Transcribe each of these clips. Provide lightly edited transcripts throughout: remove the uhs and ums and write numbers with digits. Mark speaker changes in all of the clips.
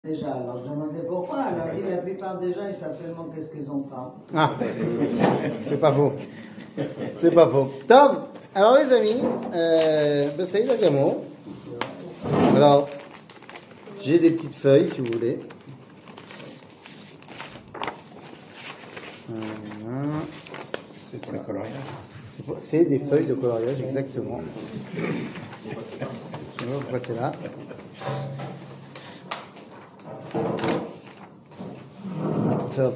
Speaker 1: Déjà, alors je demandais pourquoi. Alors il dit la plupart des gens, ils savent seulement qu'est-ce qu'ils ont pas.
Speaker 2: Ah, c'est pas faux. C'est pas faux. Top. Alors les amis, c'est la gamme. Alors, j'ai des petites feuilles si vous voulez. C'est ça. C'est des feuilles de coloriage, exactement. Je sais pas pourquoi c'est là. Top.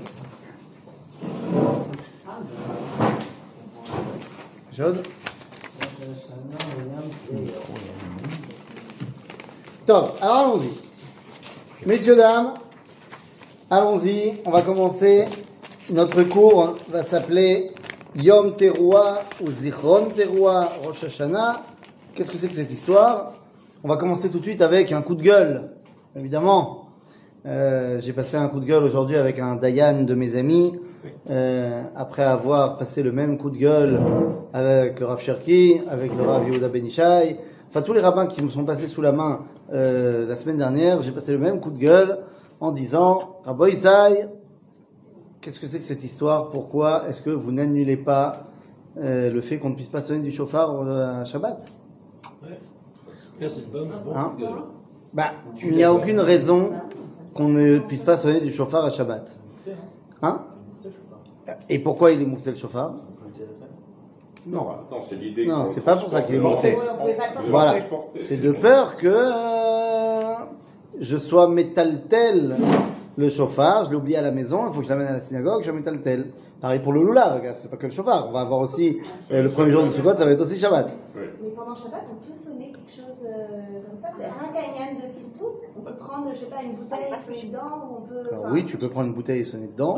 Speaker 2: Jaune. Top. Alors allons-y. Messieurs, dames, allons-y. On va commencer. Notre cours va s'appeler Yom Teruah ou Zichron Teruah Rosh Hashanah. Qu'est-ce que c'est que cette histoire? On va commencer tout de suite avec un coup de gueule, évidemment. J'ai passé un coup de gueule aujourd'hui avec un Dayan de mes amis, après avoir passé le même coup de gueule avec le Rav Cherki, avec le Rav Yehuda Ben Ishai, enfin tous les rabbins qui me sont passés sous la main la semaine dernière. J'ai passé le même coup de gueule en disant Rabbi Isai, qu'est-ce que c'est que cette histoire? Pourquoi est-ce que vous n'annulez pas le fait qu'on ne puisse pas sonner du chauffard à Shabbat?
Speaker 3: C'est une bonne
Speaker 2: Hein? Il n'y a aucune raison qu'on ne puisse pas sonner du chauffard à Shabbat. Hein? Et pourquoi il est monté le chauffard? Non.
Speaker 4: Attends, c'est l'idée.
Speaker 2: Non, c'est pas pour ça qu'il est monté. Voilà. C'est de peur que je sois métaltel le chauffard, je l'ai oublié à la maison, il faut que je l'amène à la synagogue, je métaltel. Pareil pour le loulav, c'est pas que le chauffard. On va avoir aussi le premier jour de Sukkot, ça va être aussi Shabbat.
Speaker 5: Mais pendant Shabbat, on peut sonner quelque chose comme ça. C'est un canyan de Tiltou. On peut prendre, je sais pas, une bouteille et sonner dedans, ou on peut.
Speaker 2: Alors oui, tu peux prendre une bouteille et sonner dedans.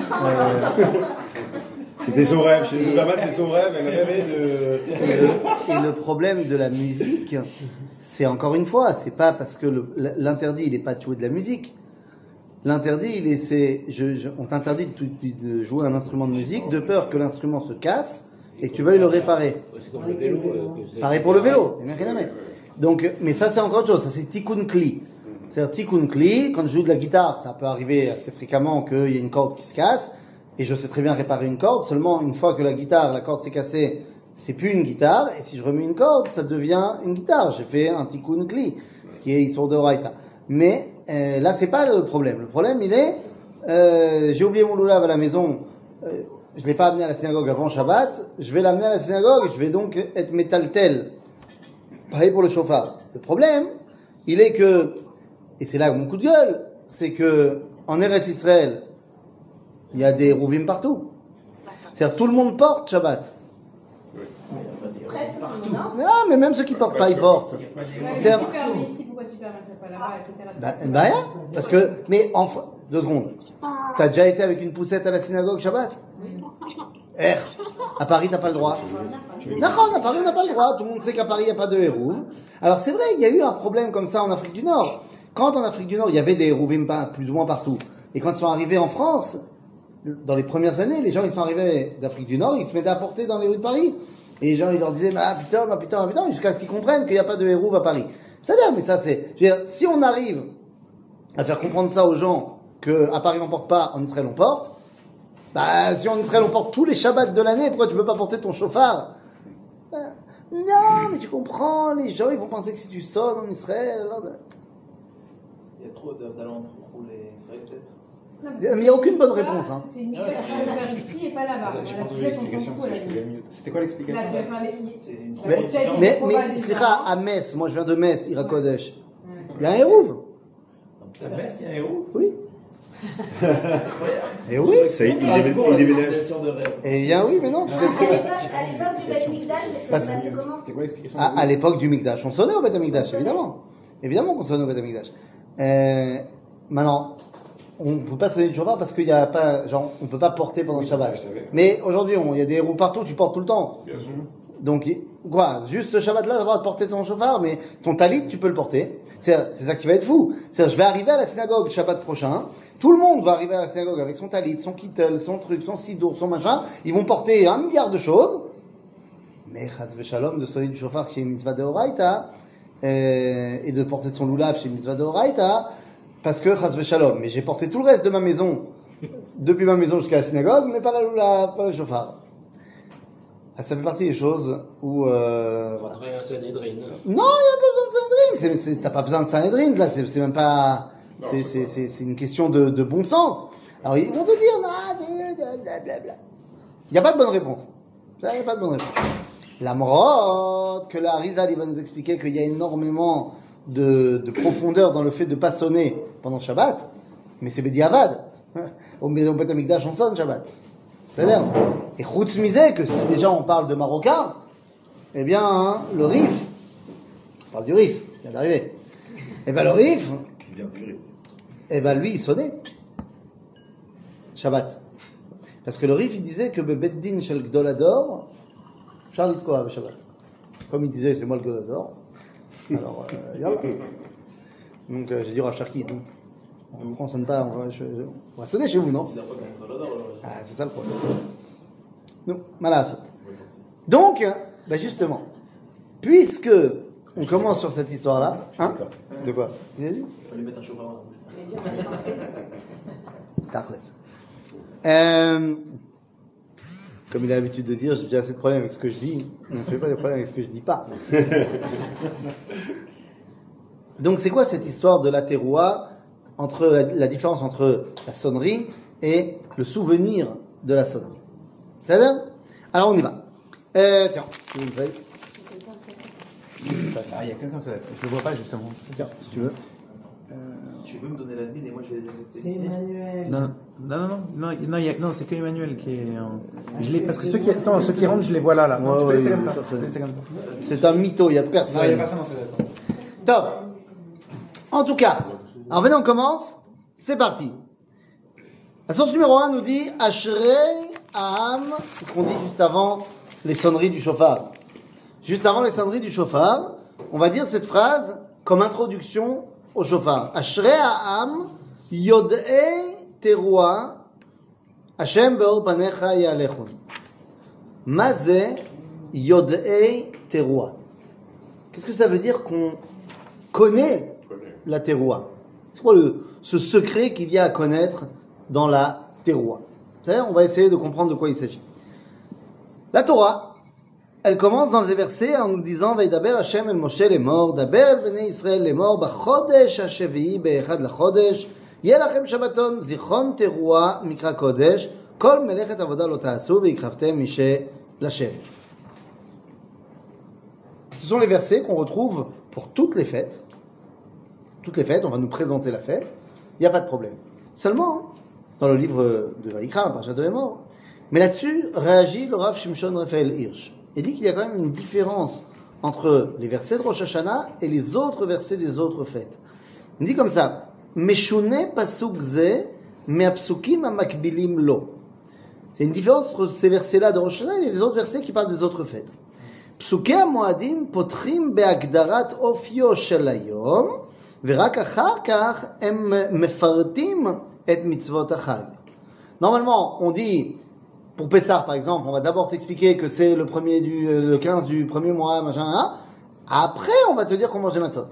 Speaker 4: C'était son rêve. Chez les Obama, c'est son rêve. Elle rêvait de.
Speaker 2: Et le problème de la musique, c'est encore une fois, c'est pas parce que l'interdit, il n'est pas de jouer de la musique. L'interdit, on t'interdit de jouer un instrument de musique de peur que l'instrument se casse et que tu veuilles le réparer.
Speaker 3: C'est comme le vélo.
Speaker 2: Pareil pour le vélo. Donc, mais ça, c'est encore autre chose. Ça, c'est tikkun kli. C'est-à-dire tikkun kli. Quand je joue de la guitare, ça peut arriver assez fréquemment qu'il y ait une corde qui se casse. Et je sais très bien réparer une corde. Seulement, une fois que la corde s'est cassée, c'est plus une guitare. Et si je remets une corde, ça devient une guitare. J'ai fait un tikkun kli, ce qui est Issur d'Oraita. Mais là, c'est pas le problème. Le problème, il est, j'ai oublié mon loulav à la maison. Je l'ai pas amené à la synagogue avant Shabbat. Je vais l'amener à la synagogue. Je vais donc être métaltel. Pareil pour le chauffard. Le problème, il est que, et c'est là mon coup de gueule, c'est que en Eretz Israël, il y a des rouvim partout. C'est-à-dire tout le monde porte Shabbat.
Speaker 5: Presque tout le monde, non?
Speaker 2: Ah, mais même ceux qui portent pas, ils portent. C'est-à-dire,
Speaker 6: ici, pourquoi tu permettrais pas là-bas, etc.
Speaker 2: rien. Parce que, mais enfin, 2 secondes. T'as déjà été avec une poussette à la synagogue Shabbat? À Paris, t'as pas le droit. D'accord, à Paris, on n'a pas le droit. Tout le monde sait qu'à Paris, il n'y a pas de hérouv. Alors, c'est vrai, il y a eu un problème comme ça en Afrique du Nord. Quand en Afrique du Nord, il y avait des hérouvim plus ou moins partout. Et quand ils sont arrivés en France, dans les premières années, les gens, ils sont arrivés d'Afrique du Nord, ils se mettaient à porter dans les rues de Paris. Et les gens, ils leur disaient, putain, jusqu'à ce qu'ils comprennent qu'il n'y a pas de hérouv à Paris. C'est-à-dire, mais ça, c'est, je veux dire, si on arrive à faire comprendre ça aux gens, qu'à Paris, on porte pas, en Israël, on porte, si en Israël, on porte tous les Shabbats de l'année, pourquoi tu peux pas porter ton chauffard? Non, mais tu comprends, les gens, ils vont penser que si tu sonnes en Israël, alors...
Speaker 7: Il y a trop d'alentours pour les Israël, peut-être.
Speaker 2: Mais il n'y a aucune bonne réponse. Hein.
Speaker 6: C'est une initiative à faire ici et pas là-bas.
Speaker 4: J'ai pas entendu l'explication. C'était quoi l'explication?
Speaker 6: Là, tu vas faire les.
Speaker 7: C'est une
Speaker 2: Mais à Metz, moi je viens de Metz, Ira Kodesh. Il y a un hérouv.
Speaker 7: À Metz, il y a un héros.
Speaker 2: Oui. Et oui.
Speaker 4: Ça, il déménage.
Speaker 2: Eh bien oui, mais non.
Speaker 5: À l'époque du Beth Mikdash, ça se passait comment?
Speaker 4: C'était quoi l'explication?
Speaker 2: À l'époque du Mikdash, on sonnait au Beth Mikdash, évidemment. Évidemment qu'on sonnait au Beth Mikdash. Maintenant, on ne peut pas sonner du chauffard parce qu'il n'y a pas, genre, on ne peut pas porter pendant le Shabbat. Mais aujourd'hui, il y a des hérouves partout, tu portes tout le temps.
Speaker 4: Bien sûr.
Speaker 2: Donc, quoi, juste ce Shabbat-là, tu vas avoir de porter ton chauffard, mais ton talit, tu peux le porter. C'est ça qui va être fou. C'est-à-dire, je vais arriver à la synagogue le Shabbat prochain, tout le monde va arriver à la synagogue avec son talit, son kittel, son truc, son sidour, son machin, ils vont porter 1 milliard de choses, mais chas v'shalom de sonner du chauffard qui est une mitzvah de Horaïta, et de porter son loulav chez mitzvah de Horaïta, parce que chas v'shalom. Mais j'ai porté tout le reste de ma maison, depuis ma maison jusqu'à la synagogue, mais pas le shofar. Ah, ça fait partie des choses où... voilà.
Speaker 3: Faudrait un Sanhedrin.
Speaker 2: Non, il n'y a pas besoin de Sanhedrin. T'as pas besoin de Sanhedrin, là, c'est même pas... C'est une question de bon sens. Alors, ils vont te dire, non, blablabla. Il n'y a pas de bonne réponse. Il n'y a pas de bonne réponse. La morotte, que la Harizal, il va nous expliquer qu'il y a énormément de profondeur dans le fait de ne pas sonner pendant Shabbat, mais c'est Bediavad. Au Beth Amikdash, on sonne Shabbat. C'est-à-dire, et Chutz misé, que si déjà on parle de Marocain, eh bien, hein, le Rif, on parle du Rif, il vient d'arriver. Eh bien, le Rif, eh bien, lui, il sonnait Shabbat. Parce que le Rif, il disait que Bebeddin Shel Gdolador, Charlie de quoi, Shabbat. Comme il disait, c'est moi le Gdolador. Alors, yallah. Donc, j'ai dit Rav Sharki, donc, on ne sonne pas, on va sonner chez vous, non? Ah, c'est ça le problème. Non, malasot. Donc, ben justement, puisque on commence sur cette histoire-là, hein? De quoi? Il a dit?
Speaker 7: Il fallait mettre un chauffard dans la bouche.
Speaker 2: Tachles. Comme il a l'habitude de dire, j'ai déjà assez de problèmes avec ce que je dis, on ne fait pas de problèmes avec ce que je dis pas. Donc, c'est quoi cette histoire de la terroir, entre la différence entre la sonnerie et le souvenir de la sonnerie? C'est ça? Alors, on y va. Tiens, tu veux une feuille?
Speaker 8: Ah, il y a quelqu'un sur la tête. Je le vois pas, justement.
Speaker 2: Tiens, si tu veux.
Speaker 7: Tu peux me donner la mine et moi je vais les accepter
Speaker 1: C'est
Speaker 7: ici.
Speaker 1: Emmanuel.
Speaker 8: Non, c'est que Emmanuel qui est. Je l'ai, parce que ceux qui rentrent, je les vois là.
Speaker 2: Ouais,
Speaker 8: tu peux
Speaker 2: ouais,
Speaker 8: laisser
Speaker 2: ouais,
Speaker 8: comme ça.
Speaker 2: tout à fait.
Speaker 8: Laisser comme ça.
Speaker 2: C'est un mytho, il n'y a personne.
Speaker 8: Non, il n'y a personne dans cette tête.
Speaker 2: Top. En tout cas, alors venez, on commence. C'est parti. La source numéro 1 nous dit Ashrei Aham, c'est ce qu'on dit juste avant les sonneries du shofar. Juste avant les sonneries du shofar, on va dire cette phrase comme introduction au shofar. Ashrei Aham Yod'ei Teruah Hashem Beor Panecha Yalechon. Mazeh Yod'ei Teruah. Qu'est-ce que ça veut dire qu'on connaît la terroir? C'est quoi ce secret qu'il y a à connaître dans la terroir? C'est-à-dire, on va essayer de comprendre de quoi il s'agit. La Torah, elle commence dans les versets en nous disant Vaidaber Hashem el Moshe lemor, daber el bnei Israël lemor, bachodesh hashevi'i be'echad lachodesh, yeh lachem shabbaton, zichron terroir mikra kodesh, kol melechet avodah lo ta'asu ve'ikravtem mishe l'Hashem. Ce sont les versets qu'on retrouve pour toutes les fêtes. Toutes les fêtes, on va nous présenter la fête, il n'y a pas de problème. Seulement, dans le livre de Vaïkra, Parashat Emor, mais là-dessus réagit le Rav Shimshon Raphaël Hirsch. Il dit qu'il y a quand même une différence entre les versets de Rosh Hashanah et les autres versets des autres fêtes. Il dit comme ça, Meshune pasuk ze me'apsukim amakbilim lo. C'est une différence entre ces versets-là de Rosh Hashanah et les autres versets qui parlent des autres fêtes. פסוקי המועדים פותחים בהגדרת אופיו של היום, ורק אחר כך הם מפרטים את מצוות החג. Normalement, on dit, pour Pessah par exemple, on va d'abord t'expliquer que c'est le 15 du premier mois, machin, hein. Après on va te dire qu'on mange des matzot.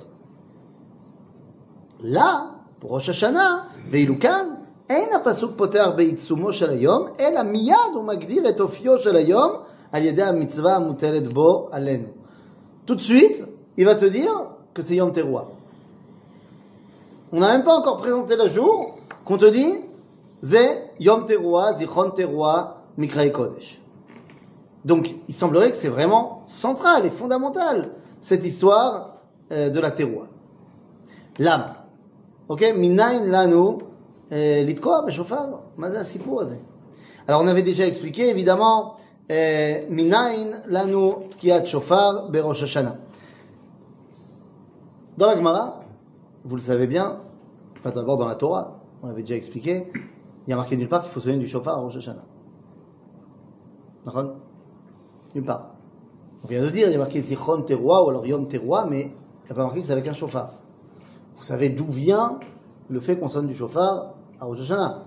Speaker 2: Là, pour Rosh Hashanah, ואילו כאן, אין הפסוק פותח בעיצומו של היום, אלא מיד הוא מגדיר את אופיו של היום, על ידי המצווה המוטלת בו עלינו. Tout de suite, il va te dire que c'est Yom Teruah. On n'a même pas encore présenté le jour qu'on te dit c'est Yom Teruah, Zichron Teruah, Mikrae Kodesh. Donc, il semblerait que c'est vraiment central et fondamental cette histoire de la Teruah. Lama. Ok, minayin lanu litkoa beshofar. Ma ze hasipour hazeh? Alors, on avait déjà expliqué, évidemment, minayin lanu tkiyat shofar berosh Hashanah. Dans la Gemara, vous le savez bien, enfin d'abord dans la Torah, on l'avait déjà expliqué, il y a marqué nulle part qu'il faut sonner du shofar à Rosh Hashanah. D'accord? Nulle part. On vient de dire, il y a marqué Zichron Teruah ou alors Yom Teruah, mais il n'y a pas marqué que c'est avec un shofar. Vous savez d'où vient le fait qu'on sonne du shofar à Rosh Hashanah?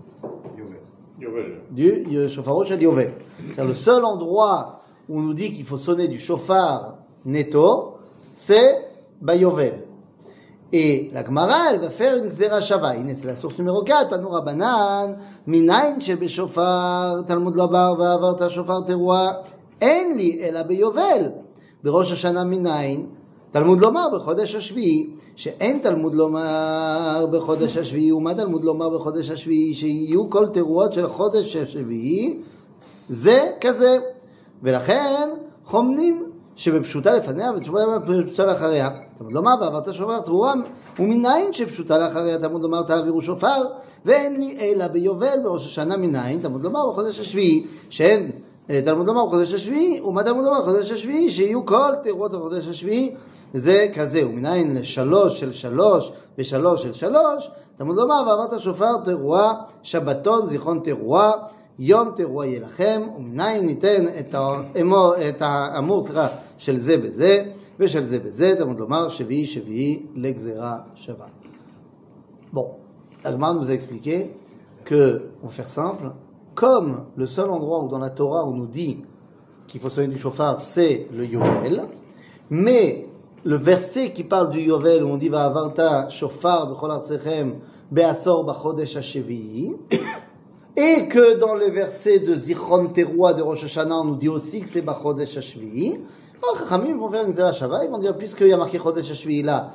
Speaker 2: Du shofar Rosh Yovel. C'est le seul endroit où on nous dit qu'il faut sonner du shofar netto, c'est Bayovel. Et la Gemara, elle va faire une Xera Shava. C'est la source numéro 4. Tanu Rabbanan, Minayin Shebeshofar, Talmud Lomar, Ve'avarta Shofar Teruah, En li ela beyovel. בראש השנה מניין, תלמוד לומר בחודש השביעי, שאין תלמוד לומר בחודש השביעי, ומה תלמוד לומר בחודש השביעי, שיהיו כל תרועות של חודש השביעי, זה כזה. ולכן חומנים שבפשוטה לפניה ותשובה בפשוטה לאחריה. תלמוד לומר ועברת שופר תרועה, ומניין שבפשוטה לאחריה תלמוד לומר תעבירו שופר, ואין לי אלא ביובל בראש השנה מניין, תלמוד לומר בחודש השביעי, שאין תלמוד לומר בחודש השביעי, ומה תלמוד לומר בחודש השביעי, שיהיו כל תרועות בחודש השביעי, זה כזה. ומניין לשלוש של שלוש ושלוש של שלוש, תלמוד לומר ועברת שופר תרועה, שבתון זיכרון תרועה, יום תרועה יהיה לכם, ומניין ניתן את האמור של זה בזה, ושל זה בזה, תלמוד לומר שביעי שביעי לגזרה שווה. Bon, Agmar nous a expliqué que, pour faire simple, comme le seul endroit où dans la Torah on nous dit qu'il faut sonner du shofar, c'est le Yovel, mais le verset qui parle du Yovel où on dit Va'avarta shofar b'chol artechem be'asor b'chodesh hashevi'i, et que dans le verset de Zichron Teruah de Rosh Hashanah on nous dit aussi que c'est b'chodesh hashevi'i, alors Chachamim vont faire une Xera Shava, ils vont dire puisqu'il y a marqué chodesh hashevi'i là,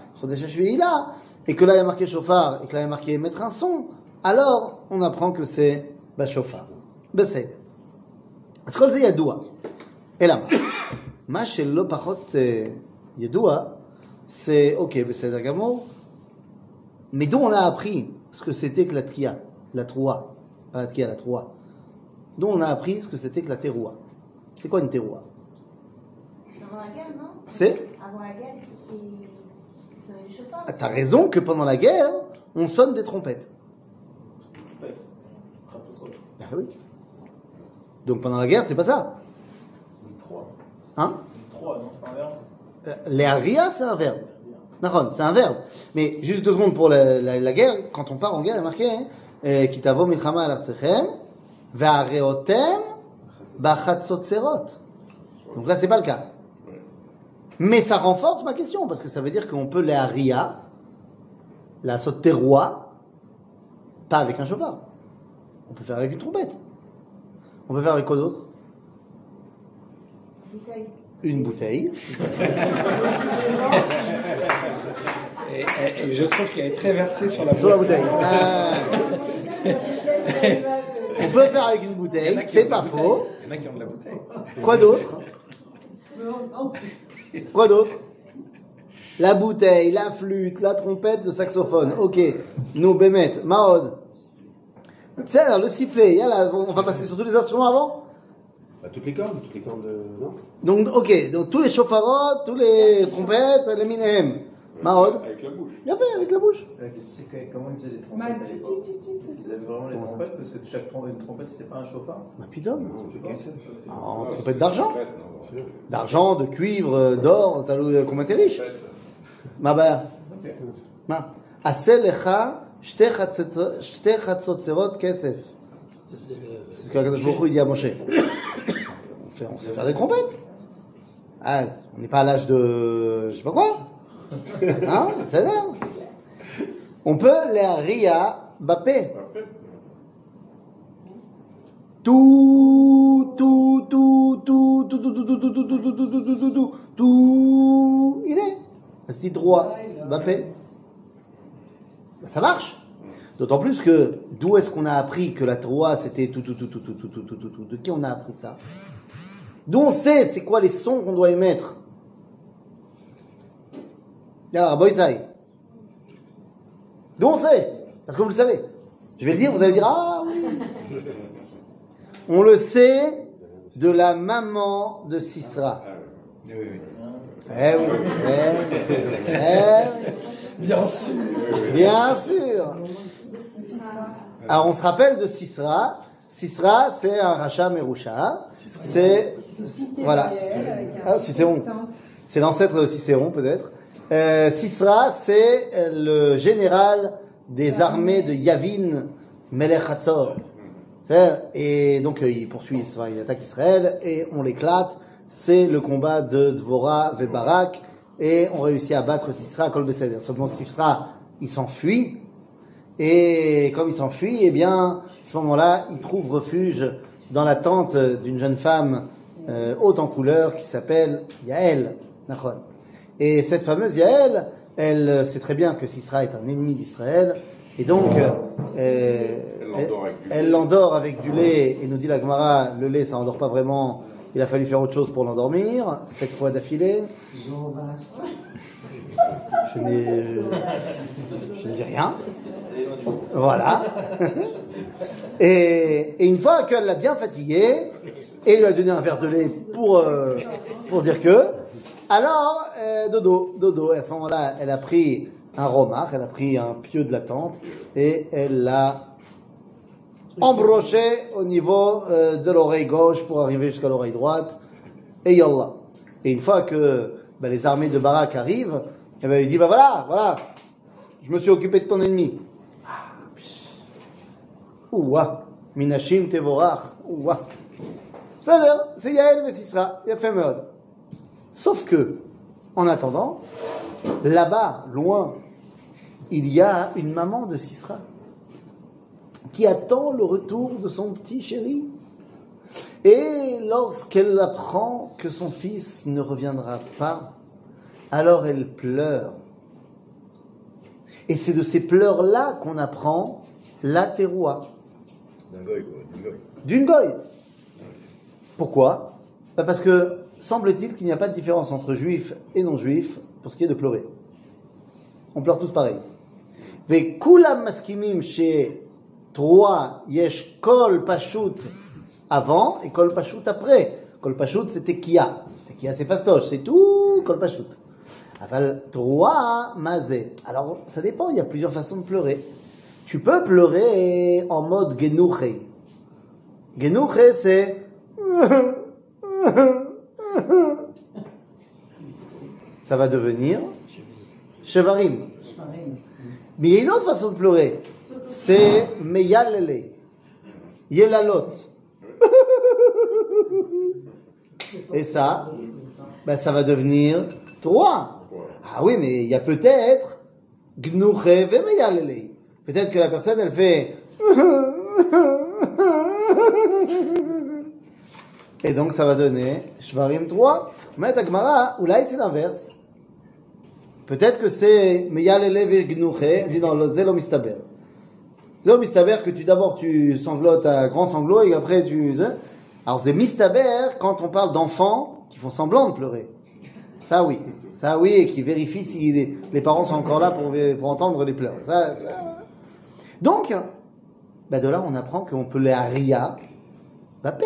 Speaker 2: et que là il y a marqué shofar, et que là il y a marqué mettre un son, alors on apprend que c'est בשופר. בסדר. אז כל זה ידוע. אלא מה שלא פחות ידוע, c'est, ok, בסדר גמור, mais d'où on a appris ce que c'était que la tkia, la troua, pas la tkia, la troua. D'où on a appris ce que c'était que la teroua. C'est quoi une teroua?
Speaker 5: Avant la guerre, non?
Speaker 2: C'est?
Speaker 5: Avant la guerre, ils sonnaient du chauffard.
Speaker 2: T'as raison que pendant la guerre, on sonne des trompettes. Ah oui. Donc pendant la guerre, c'est pas ça.
Speaker 7: Une 3.
Speaker 2: Hein?
Speaker 7: Une 3, non, c'est pas un verbe.
Speaker 2: L'Aria, c'est un verbe. D'accord, c'est un verbe. Mais juste 2 secondes pour la guerre. Quand on part en guerre, il est marqué Kitavo milchama al artechem ve'areotem b'chatzotserot. Donc là, c'est pas le cas. Mais ça renforce ma question parce que ça veut dire qu'on peut l'Aria, la sotteroua, pas avec un chauffard. On peut faire avec une trompette. On peut faire avec quoi d'autre?
Speaker 5: Bouteille.
Speaker 2: Une bouteille.
Speaker 8: Et je trouve qu'il est très versé sur la
Speaker 2: Sur la
Speaker 8: bouteille.
Speaker 2: On peut faire avec une bouteille, c'est pas faux.
Speaker 8: Il y en a qui ont de la bouteille.
Speaker 2: Quoi d'autre? Quoi d'autre? La bouteille, la flûte, la trompette, le saxophone. Ok. Nous, Bémet, Mahod. Tu sais, alors, le sifflet, on va passer sur tous les instruments avant?
Speaker 4: Bah, toutes les cordes non?
Speaker 2: Donc, ok, donc tous les chauffarots, tous les trompettes, les minehem. Mahod?
Speaker 4: Avec la bouche.
Speaker 2: Bien fait, avec la bouche.
Speaker 9: La question c'est comment ils faisaient des trompettes à l'époque? Est-ce qu'ils avaient vraiment les trompettes? Parce que une trompette c'était pas un chauffard?
Speaker 2: Bah, putain. En
Speaker 4: Non,
Speaker 2: trompette d'argent.
Speaker 4: non.
Speaker 2: D'argent, de cuivre, d'or, t'as combien t'es riche? Ma bah. Ma. Aselecha. Shte chatzotserot kesef. C'est ce que Akadosh Baruch Hu dit à Moshe. On sait faire des trompettes. Ah, on n'est pas à l'âge de... je sais pas quoi. Hein? C'est ça. On peut les ria bapé. Tout. Il est. C'est droit. Bapé. Ça marche. D'autant plus que d'où est-ce qu'on a appris que la troua c'était tout. De qui on a appris ça? D'où on sait c'est quoi les sons qu'on doit émettre? Yalla, boysai. D'où on sait? Parce que vous le savez. Je vais le dire, vous allez dire ah oui. On le sait de la maman de Sisra.
Speaker 4: Oui.
Speaker 2: Eh oui.
Speaker 8: Bien sûr.
Speaker 2: Bien sûr. Alors on se rappelle de Sisra. Sisra, c'est un rachat Merusha. C'est voilà. Ah, Cicéron. C'est l'ancêtre de Cicéron peut-être. Sisra, c'est le général des armées de Yavin Melech Hatzor. Et donc il poursuit, il attaque Israël et on l'éclate. C'est le combat de Dvorah et Barak et ont réussi à battre Sisra à Kol Beseder. Seulement Sisra, il s'enfuit, et comme il s'enfuit, eh bien, à ce moment-là, il trouve refuge dans la tente d'une jeune femme haute en couleur qui s'appelle Yael. Et cette fameuse Yael, elle sait très bien que Sisra est un ennemi d'Israël, et donc elle l'endort avec du lait, et nous dit la Gemara, le lait ça endort pas vraiment, il a fallu faire autre chose pour l'endormir, 7 fois d'affilée. Je ne dis rien. Voilà. Et une fois qu'elle l'a bien fatigué, et lui a donné un verre de lait pour dire que, alors, dodo. Et à ce moment-là, elle a pris un romach, elle a pris un pieu de la tente, et elle l'a embroché au niveau de l'oreille gauche pour arriver jusqu'à l'oreille droite, et yallah. Et une fois que les armées de Barak arrivent, il dit, voilà, je me suis occupé de ton ennemi. Ouah, minashim tevorach, ouah. C'est Yael et Sisra, il a fait meurtre. Sauf que, en attendant, là-bas, loin, il y a une maman de Sisra qui attend le retour de son petit chéri. Et lorsqu'elle apprend que son fils ne reviendra pas, alors elle pleure. Et c'est de ces pleurs-là qu'on apprend la teroua. D'une goy. Pourquoi ? Parce que semble-t-il qu'il n'y a pas de différence entre juifs et non-juifs pour ce qui est de pleurer. On pleure tous pareil. Ve kulam maskimim chez Troa yesh kol pashut avant et kol pashut après. Kol pashut c'est tekia. Tekia c'est fastoche, c'est tout kol pashut. Aval Troa mazé. Alors ça dépend, il y a plusieurs façons de pleurer. Tu peux pleurer en mode genuche. Genuche c'est ça va devenir Shevarim. Mais il y a une autre façon de pleurer. C'est Meyalele. Yelalot. Et ça, ça va devenir Troa. Ah oui, mais il y a peut-être Gnuche ve Meyalele. Peut-être que la personne, elle fait et donc ça va donner Shvarim 3. Mais Agmara, ou là c'est l'inverse. Peut-être que c'est Meyalele Gnuche, dit dans le Zelo Mistaber. Zelo Mistaber que d'abord tu sanglotes à grand sanglot et après tu. Alors c'est Mistaber quand on parle d'enfants qui font semblant de pleurer. Ça oui, et qui vérifient si les parents sont encore là pour entendre les pleurs. Ça. Donc, de là on apprend qu'on peut les haria bapé.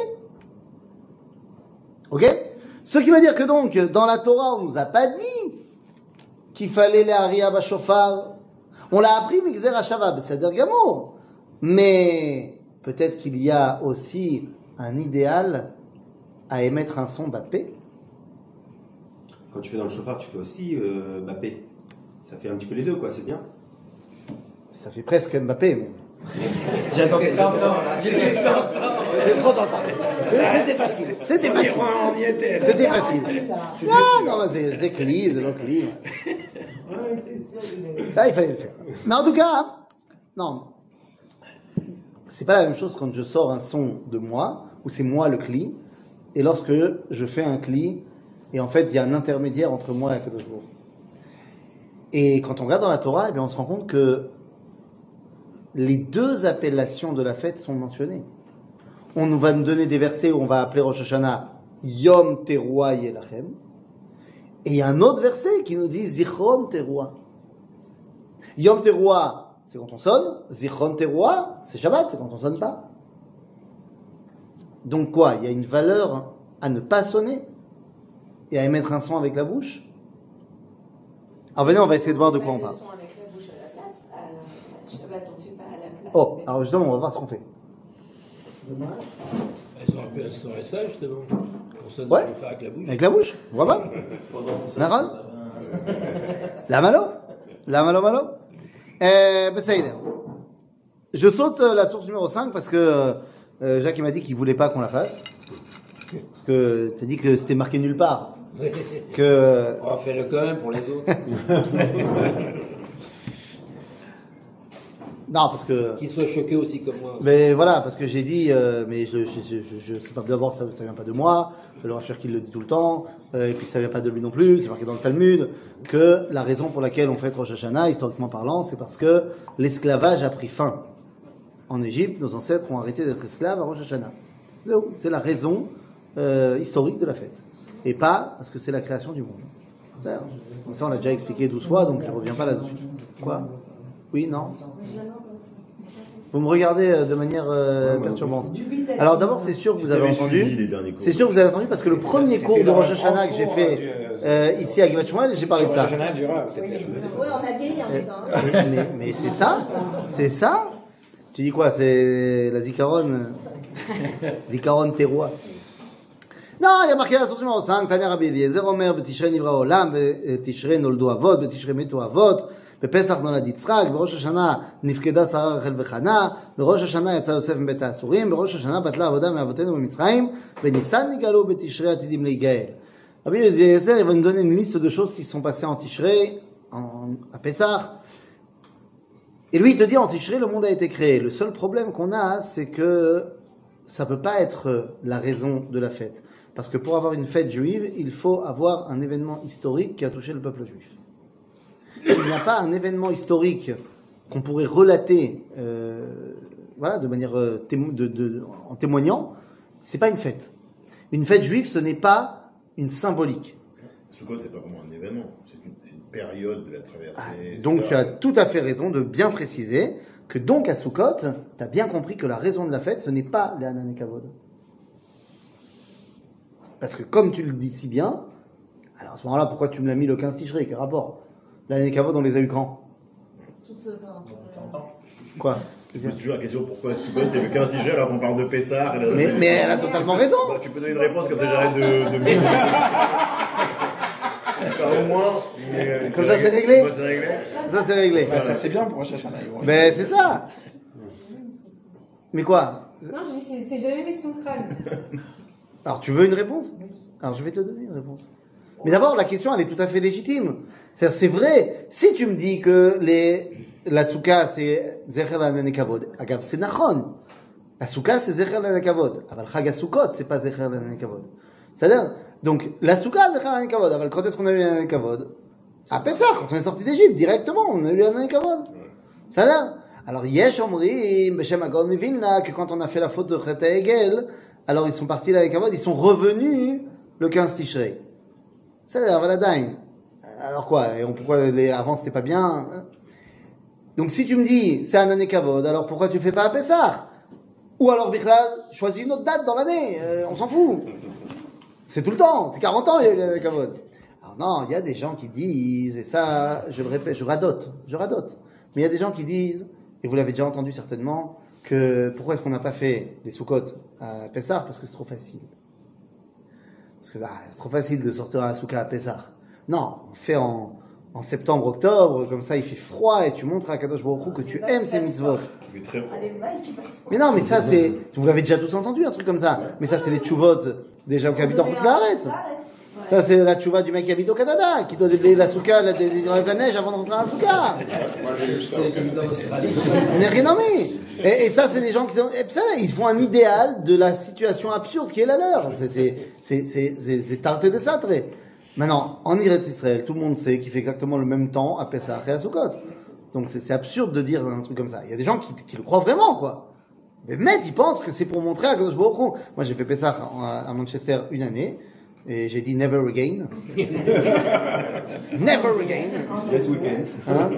Speaker 2: Ok? Ce qui veut dire que donc, dans la Torah, on nous a pas dit qu'il fallait les haria bashofar. On l'a appris, mixer hashava, c'est-à-dire gamour. Mais peut-être qu'il y a aussi un idéal à émettre un son bapé.
Speaker 4: Quand tu fais dans le chauffard, tu fais aussi Mbappé. Ça fait un petit peu les deux, quoi, c'est bien.
Speaker 2: Ça fait presque Mbappé, mais...
Speaker 9: J'attends.
Speaker 2: C'était trop tentant. C'était facile.
Speaker 4: On y était.
Speaker 2: C'était facile. Non, c'est cli, c'est l'encli. Là, il fallait le faire. Mais en tout cas, non. C'est pas la même chose quand je sors un son de moi, où c'est moi le cli, et lorsque je fais un cli, et en fait, il y a un intermédiaire entre moi et Akadosh Baruch Hu. Et quand on regarde dans la Torah, on se rend compte que les deux appellations de la fête sont mentionnées. On va nous donner des versets où on va appeler Rosh Hashanah Yom Teruah Yelachem. Et il y a un autre verset qui nous dit Zichron Teruah. Yom Teruah, c'est quand on sonne. Zichron Teruah, c'est Shabbat, c'est quand on sonne pas. Donc quoi? Il y a une valeur à ne pas sonner et à émettre un son avec la bouche. Alors venez, on va essayer de voir de quoi on parle. Oh, alors justement, on va voir ce qu'on fait.
Speaker 3: Ils auraient pu instaurer ça, justement. On sonne
Speaker 2: Ouais.
Speaker 3: avec la bouche.
Speaker 2: Avec la bouche, vraiment. Naran? La malo. Bessaïder. Je saute la source numéro 5 parce que Jacques m'a dit qu'il voulait pas qu'on la fasse. Parce que tu as dit que c'était marqué nulle part. que
Speaker 3: On va faire le quand même pour les autres.
Speaker 2: non, parce que
Speaker 3: Qu'ils soient choqués aussi comme moi.
Speaker 2: mais voilà, parce que j'ai dit, mais je sais pas, d'abord ça vient pas de moi, le Rachir qui le dit tout le temps, et puis ça vient pas de lui non plus, c'est marqué dans le Talmud, que la raison pour laquelle on fête Rosh Hashanah, historiquement parlant, c'est parce que l'esclavage a pris fin. En Égypte, nos ancêtres ont arrêté d'être esclaves à Rosh Hashanah. C'est la raison historique de la fête. Et pas parce que c'est la création du monde. Comme ça, on l'a déjà expliqué 12 fois, donc je ne reviens pas là-dessus. Quoi? Oui, non? Vous me regardez de manière perturbante. Alors d'abord, c'est sûr que vous avez entendu. C'est sûr que vous avez entendu parce que le premier cours de Rosh Hashanah que j'ai fait ici à Givat Shmuel, j'ai parlé de ça.
Speaker 5: Oui, on a vieilli en dedans.
Speaker 2: Mais c'est ça. Tu dis quoi? C'est la Zikaron terroir. Non, il y a marqué la source numéro 5, Tanya Rabbi Eliezer Omer, Betishrei Nivra Olam, Betishrei Noldu Avot, Betishrei Metu Avot, בפסח נולד יצחק, בראש השנה נפקדה שרה רחל וחנה, בראש השנה יצא יוסף מבית האסורים, בראש השנה בטלה עבודה מאבותינו במצרים, בניסן נגאלו בתשרי עתידים להיגאל. Rabbi Eliezer, il va nous donner une liste de choses qui se sont passées en Tishrei, à Pessah. Et lui, il te dit, en Tishrei, le monde a été créé. Le seul problème qu'on a, c'est que ça peut pas être la raison de la fête. Parce que pour avoir une fête juive, il faut avoir un événement historique qui a touché le peuple juif. S'il n'y a pas un événement historique qu'on pourrait relater, voilà, de manière en témoignant, c'est pas une fête. Une fête juive, ce n'est pas une symbolique.
Speaker 10: Sukkot, c'est pas vraiment un événement, c'est une période de la traversée.
Speaker 2: Donc tu as tout à fait raison de bien préciser que donc à Sukkot, tu as bien compris que la raison de la fête, ce n'est pas les Hanan et Kavod. Parce que comme tu le dis si bien, alors à ce moment-là, pourquoi tu me l'as mis le 15 Tishrei? Quel rapport? L'année Kavod, on les a eu quand? Quoi?
Speaker 10: Je pose toujours la question pourquoi Sukkot est le 15 Tishrei alors qu'on parle de Pessah.
Speaker 2: Mais elle a totalement raison.
Speaker 10: Bah, tu peux donner une réponse comme ça j'arrête de au moins.
Speaker 2: Comme ça c'est réglé.
Speaker 10: C'est réglé.
Speaker 2: Ça c'est réglé.
Speaker 8: Bah, ça c'est bien pour Rosh Hashanah.
Speaker 2: Mais c'est ça. Mais quoi?
Speaker 6: Non, je dis, c'est jamais mis son crâne.
Speaker 2: Alors tu veux une réponse? Alors je vais te donner une réponse. Mais d'abord la question elle est tout à fait légitime. C'est vrai. Si tu me dis que la souka c'est Zecher l'Hanan Kavod, agav c'est nachon. La souka c'est Zecher l'Hanan Kavod. Aval Chag HaSukkot c'est pas Zecher l'Hanan Kavod. C'est-à-dire, donc la souka Zecher l'Hanan Kavod. Aval quand est-ce qu'on a eu l'Hanan Kavod? À Pessah, quand on est sorti d'Égypte directement, on a eu l'Hanan Kavod. C'est-à-dire, alors Yesh Omrim Beshem Agor Mivilna que quand on a fait la faute de Chet HaEgel, alors ils sont partis l'Hanan Kavod, ils sont revenus le 15 Tishrei. C'est-à-dire, Valadain. Alors quoi? Et pourquoi avant c'était pas bien? Donc si tu me dis c'est un année Kavod, alors pourquoi tu fais pas à Pessah? Ou alors Bichlal, choisis une autre date dans l'année, on s'en fout. C'est tout le temps, c'est 40 ans il y a eu l'année Kavod. Alors non, il y a des gens qui disent, et ça je le répète, je radote. Mais il y a des gens qui disent, et vous l'avez déjà entendu certainement, que pourquoi est-ce qu'on n'a pas fait les Sukkot à Pessah? Parce que c'est trop facile. Parce que c'est trop facile de sortir à la Souka à Pessah. Non, on fait en septembre, octobre, comme ça il fait froid et tu montres à Kadosh Baruch Hu que tu aimes ces mitzvot. Mais non, mais ça c'est, vous l'avez déjà tous entendu un truc comme ça. Mais ça c'est les tchouvot des gens qui habitent en Khutz-Laaretz. Ça c'est la tchouva du mec qui habite au Canada, qui doit déblayer la souka, il enlève la neige avant de rentrer à la souka.
Speaker 9: Moi j'ai vu ça en Australie.
Speaker 2: On n'est rien nommé. Et ça c'est les gens qui sont, et ça ils font un idéal de la situation absurde qui est la leur. C'est tarté de ça très. Maintenant, en Eretz Israël, tout le monde sait qu'il fait exactement le même temps à Pessah et à Sukkot. Donc c'est absurde de dire un truc comme ça. Il y a des gens qui le croient vraiment, quoi. Mais net, ils pensent que c'est pour montrer à Kadosh Baruch Hu. Moi, j'ai fait Pessah à Manchester une année, et j'ai dit never again. Never again.
Speaker 4: Yes, we can.
Speaker 2: Hein?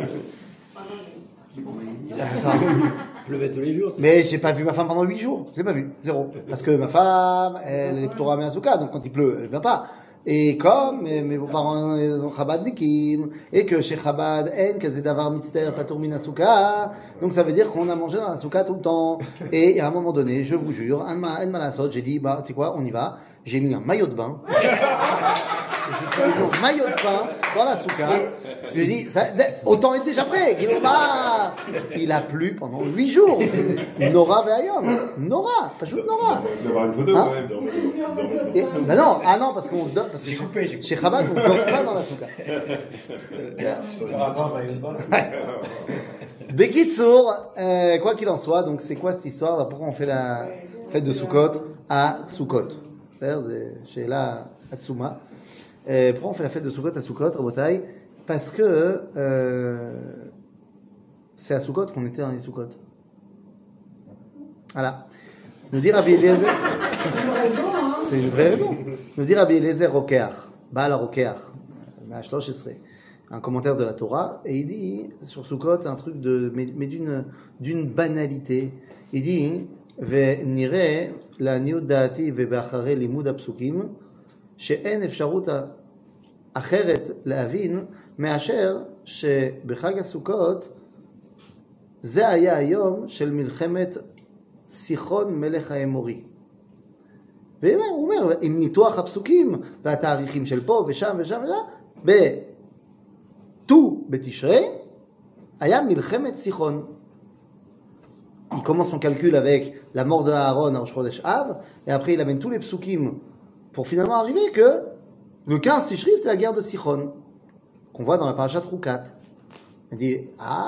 Speaker 2: Attends.
Speaker 3: Il pleuvait tous les jours.
Speaker 2: Mais j'ai pas vu ma femme pendant 8 jours. Je l'ai pas vue. Zéro. Parce que ma femme, elle est plutôt ramée à Souka, donc quand il pleut, elle vient pas. Et comme mes beaux-parents sont Chabadnikim, et que chez Chabad, en kazé davar mitzter patour min Souka, donc ça veut dire qu'on a mangé dans la Souka tout le temps. Et à un moment donné, je vous jure, en malasot, j'ai dit, bah, tu sais quoi, on y va. J'ai mis un maillot de bain. Et je suis venu en maillot de bain. dans la souka. Parce que je dis, autant être déjà prêt. Il a plu pendant 8 jours. Nora Ve'ayom. Nora, pas juste Nora.
Speaker 4: Il doit avoir une photo quand même.
Speaker 2: Ben non, parce qu'on dort, parce que chez Chabad, on dort pas dans la souka. Bekitsour, quoi qu'il en soit, donc c'est quoi cette histoire? Pourquoi on fait la fête de Sukkot à Sukkot? C'est-à-dire, chez la Hatsuma. Pourquoi on fait la fête de Sukkot à Sukkot, Rabotai? Parce que c'est à Sukkot qu'on était dans les Sukkot. Voilà. Nous dit Rabbi Eliezer. C'est une vraie raison. Nous dit Rabbi Eliezer Rokeach, Baal Rokeach, un commentaire de la Torah, et il dit sur Sukkot un truc mais d'une banalité. Il dit ונראה לעניות דעתי ובאחרי לימוד הפסוקים שאין אפשרות אחרת להבין מאשר שבחג הסוכות זה היה היום של מלחמת סיחון מלך האמורי. והוא אומר, עם ניתוח הפסוקים והתאריכים של פה ושם ושם בט"ו בתשרי היה מלחמת סיחון. Il commence son calcul avec la mort de Aaron à Rosh Chodesh Av, et après il amène tous les psukim pour finalement arriver que le 15 Tishri, c'est la guerre de Sichon, qu'on voit dans la parashat Rukat. Il dit,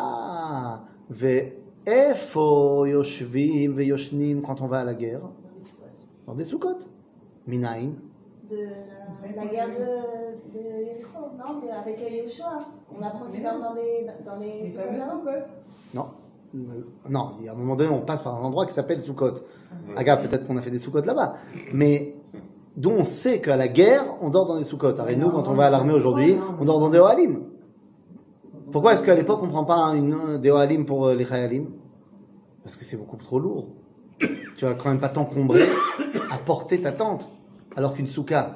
Speaker 2: ve'efo yoshvim ve'yoshnim quand on va à la guerre? Dans des Sukkot. Minaïn.
Speaker 5: De la guerre de Yericho, non? Avec Yoshua. On apprend qu'il meurt dans les Sukkot.
Speaker 2: Non. Non, à un moment donné, on passe par un endroit qui s'appelle Sukkot. Agave, peut-être qu'on a fait des Sukkot là-bas. Mais dont on sait qu'à la guerre, on dort dans des Sukkot. Et nous, quand on va à l'armée aujourd'hui, on dort dans des Ohalim. Pourquoi est-ce qu'à l'époque, on ne prend pas des Ohalim pour les Chayalim? Parce que c'est beaucoup trop lourd. Tu vas quand même pas t'encombrer à porter ta tente. Alors qu'une Souka,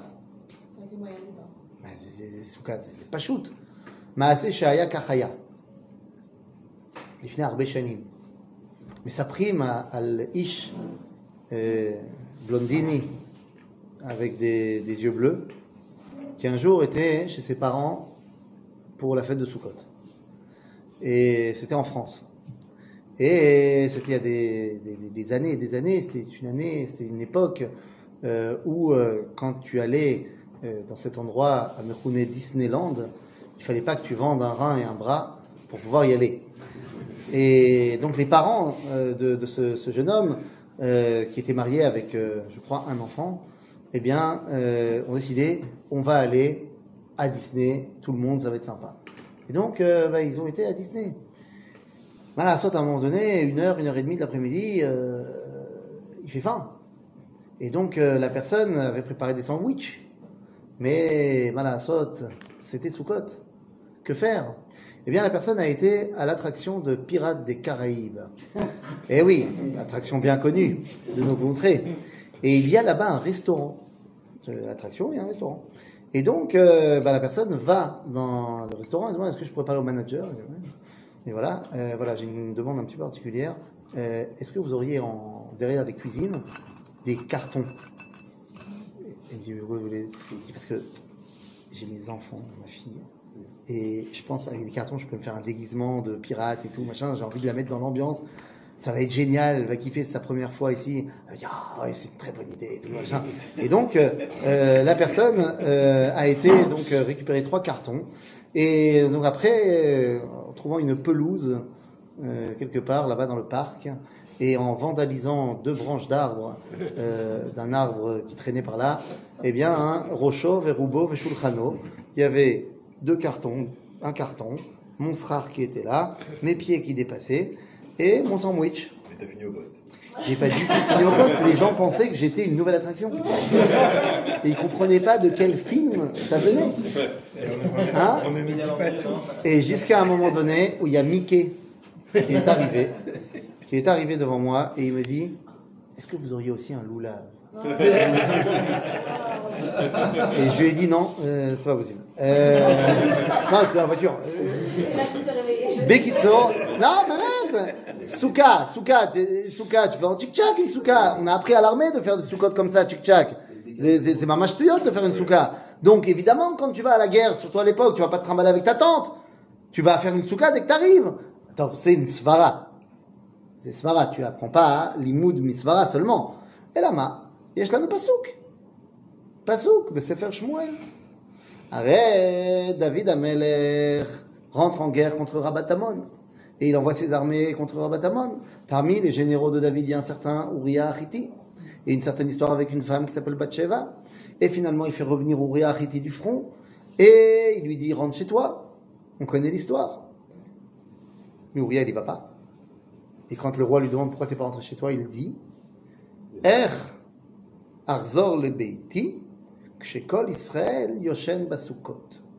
Speaker 2: c'est pas shoot. Maaseh Shaya Kachaya. לפני הרבה שנים. מספרים על איש blondini avec des yeux bleus qui un jour était chez ses parents pour la fête de Sukkot. Et c'était en France. Et c'était il y a des années et des années, c'était une époque où quand tu allais dans cet endroit à Mekhoune Disneyland, il fallait pas que tu vendes un rein et un bras pour pouvoir y aller. Et donc les parents de ce jeune homme qui était marié avec, je crois, un enfant, eh bien, ont décidé, on va aller à Disney, tout le monde, ça va être sympa. Et donc, ils ont été à Disney. Voilà, soit à un moment donné, 1h et demie de l'après-midi, il fait faim. Et donc, la personne avait préparé des sandwichs. Mais, voilà, c'était Sukkot. Que faire? Eh bien, la personne a été à l'attraction de Pirates des Caraïbes. Eh oui, attraction bien connue de nos contrées. Et il y a là-bas un restaurant. L'attraction, il y a un restaurant. Et donc, la personne va dans le restaurant et demande, est-ce que je pourrais parler au manager? Et voilà, j'ai une demande un petit peu particulière. Est-ce que vous auriez derrière les cuisines des cartons? Il me dit, vous voulez? Je dis, parce que j'ai mes enfants, ma fille. Et je pense avec des cartons, je peux me faire un déguisement de pirate et tout, machin. J'ai envie de la mettre dans l'ambiance. Ça va être génial. Elle va kiffer, c'est sa première fois ici. Elle va dire, ouais, c'est une très bonne idée et tout, machin. Et donc, la personne a été donc récupérer 3 cartons. Et donc après, en trouvant une pelouse quelque part là-bas dans le parc, et en vandalisant 2 branches d'arbres d'un arbre qui traînait par là, eh bien, Rocho, Verubo, Veshulchano, il y avait 2 cartons, un carton, mon srar qui était là, mes pieds qui dépassaient, et mon sandwich.
Speaker 10: Mais t'as fini au poste.
Speaker 2: J'ai pas du tout fini au poste. Les gens pensaient que j'étais une nouvelle attraction. Et ils comprenaient pas de quel film ça venait. Hein? Et jusqu'à un moment donné où il y a Mickey qui est arrivé devant moi et il me dit, est-ce que vous auriez aussi un loulave? Et je lui ai dit non, c'est pas possible. Non, c'était la voiture. Bekitso, non, mais arrête. Souka, tu fais en tchik-tchak une souka. On a appris à l'armée de faire des soukot comme ça, tchik-tchak. C'est ma mâche de faire une souka. Donc évidemment, quand tu vas à la guerre, surtout à l'époque, tu vas pas te trimballer avec ta tante. Tu vas faire une souka dès que t'arrives. Attends, c'est une svara. C'est svara. Tu apprends pas l'imoud misvara seulement. Et là, yesh lanu pasuk. Pasuk, besefer Shmuel. Arrête, David Amelech rentre en guerre contre Rabat Amon. Et il envoie ses armées contre Rabat Amon. Parmi les généraux de David, il y a un certain Uriah Achiti. Et une certaine histoire avec une femme qui s'appelle Bathsheba. Et finalement, il fait revenir Uriah Achiti du front. Et il lui dit, rentre chez toi. On connaît l'histoire. Mais Uriah, il y va pas. Et quand le roi lui demande pourquoi t'es pas rentré chez toi, il dit, Arzor le Beiti, Kshekol Israël Yoshen Basukot.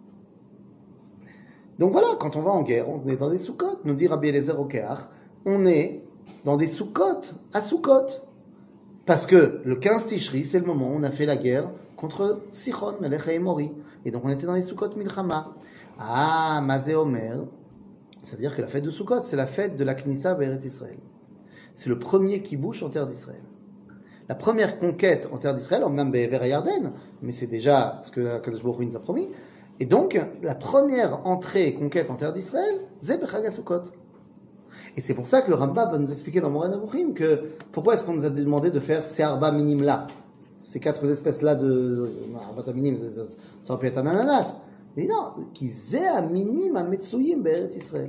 Speaker 2: Donc voilà, quand on va en guerre, on est dans des soukot, nous dit Rabbi Eliezer Okeach, on est dans des soukot, à soukot. Parce que le 15 Tishri, c'est le moment où on a fait la guerre contre Sichon, Melech Haemori. Et donc on était dans les soukot Milchama. Ah, Mazé Omer, c'est-à-dire que la fête de Soukot, c'est la fête de la Knissa Be'eretz Israël. C'est le premier kibouch en terre d'Israël. La première conquête en terre d'Israël, on nomme Be'ever et Yarden, mais c'est déjà ce que Kadosh Baruch Hu nous a promis. Et donc, la première entrée et conquête en terre d'Israël, c'est Bechag HaSukkot. Et c'est pour ça que le Rambam va nous expliquer dans Moreh Nevuchim que pourquoi est-ce qu'on nous a demandé de faire ces arba minim là, ces 4 espèces là de arba minim, ça aurait pu être un ananas. Mais non, qui zé à minim à metsuyim be'eretz Israël.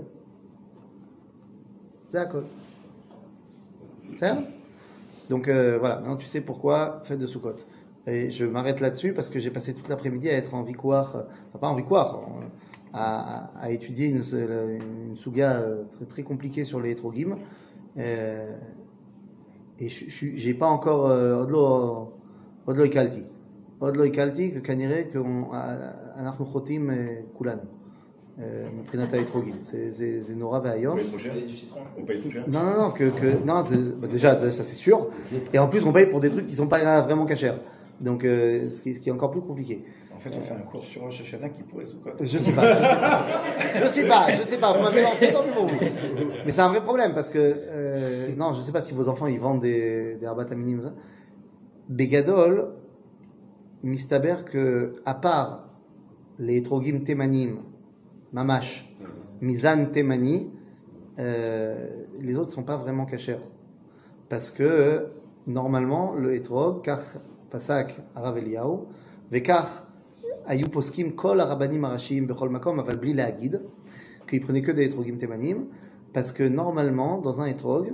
Speaker 2: C'est d'accord. C'est ça? Donc voilà, maintenant tu sais pourquoi fête de Sukkot. Et je m'arrête là-dessus parce que j'ai passé toute l'après-midi à être en vikouar, enfin pas en vikouar, à étudier une souga très, très compliquée sur les Etrogim. Et j'ai pas encore Odlo Ikalti. Odlo Ikalti que kanire שאנחנו חוטאים כולנו מבחינת האתרוגים. זה נורא והיום.
Speaker 10: On paye tout cher.
Speaker 2: Non, non, déjà ça c'est sûr. Et en plus on paye pour des trucs qui sont pas vraiment cachers. Donc ce qui est encore plus compliqué.
Speaker 10: En fait, on fait un cours sur Rosh Hashanah qui pourrait sous-cote.
Speaker 2: Je sais pas. Vous m'avez lancé dans le mot. Mais c'est un vrai problème parce que non, je sais pas si vos enfants ils vendent des arbat minim. Begadol, mistaber que à part les Etrogim Temanim, Mamash, Mizan Temani, les autres sont pas vraiment cachers. Parce que normalement, le Etrog, car Pasak Arav Eliyahu, Vekar Ayu Poskim Kol Arabanim Arashim Bechol Makom Aval Bli Leagid, qu'ils prenaient que des Etrogim Temanim, parce que normalement, dans un Etrog,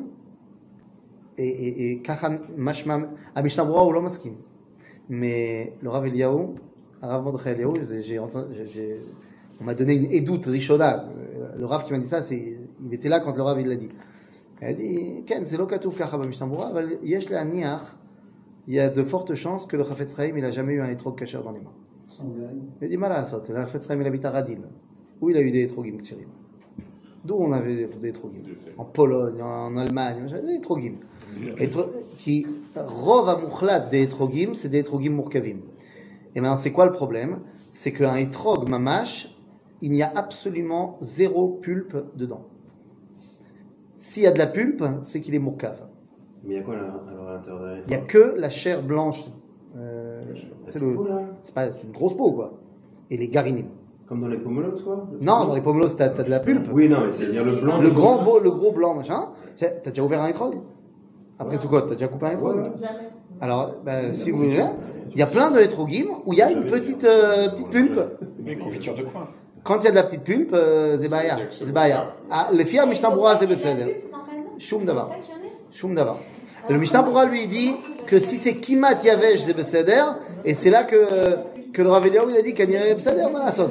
Speaker 2: et Kachan Mashmam, Mishnah Berurah ou lo maskim, mais le Rav Eliyahu, Rav Mordechai Eliyahu, on m'a donné une édoute Rishona. Le Rav qui m'a dit ça, il était là quand le Rav il l'a dit. Il a dit, Ken, c'est l'okatouf kacha b'Mishnah Berurah, mais yesh le'aniach, il y a de fortes chances que le Chafetz Chaim il a jamais eu un étrog kasher dans les mains. Il a dit, malasot, le Chafetz Chaim il habite à Radin, où il a eu des étrogim ksherim. D'où on avait des étrogim. En Pologne, en Allemagne, des étrogim. Qui rov amuchlat des étrogim, c'est des étrogim murkavim. Et maintenant, c'est quoi le problème? C'est qu'un étrog mamash, il n'y a absolument zéro pulpe dedans. S'il y a de la pulpe, c'est qu'il est murkav.
Speaker 4: Mais il y a quoi alors à l'intérieur d'un étrog?
Speaker 2: Il n'y a que la chair blanche. C'est une grosse peau, quoi. Et les garinim.
Speaker 4: Comme dans les pomelos, quoi?
Speaker 2: Non, dans les pomelos, t'as de la pulpe.
Speaker 4: Oui, non, mais c'est-à-dire le blanc.
Speaker 2: Le gros blanc, machin. T'as déjà ouvert un étrog? Après Soukot, t'as déjà coupé un étrog?
Speaker 5: Jamais.
Speaker 2: Alors, si vous voulez, il y a plein de étrogim où il y a une petite pulpe.
Speaker 10: Mais confiture de quoi?
Speaker 2: Quand il y a de la petite pulpe, c'est baya. Ah, les filles à Mishnah Berurah, c'est besséder. Shum davar. Le Mishnah Berurah lui dit que si c'est kimat yavesh, c'est besséder, et c'est là que le Rav Eliyahu il a dit qu'il y a besséder, ma sauce.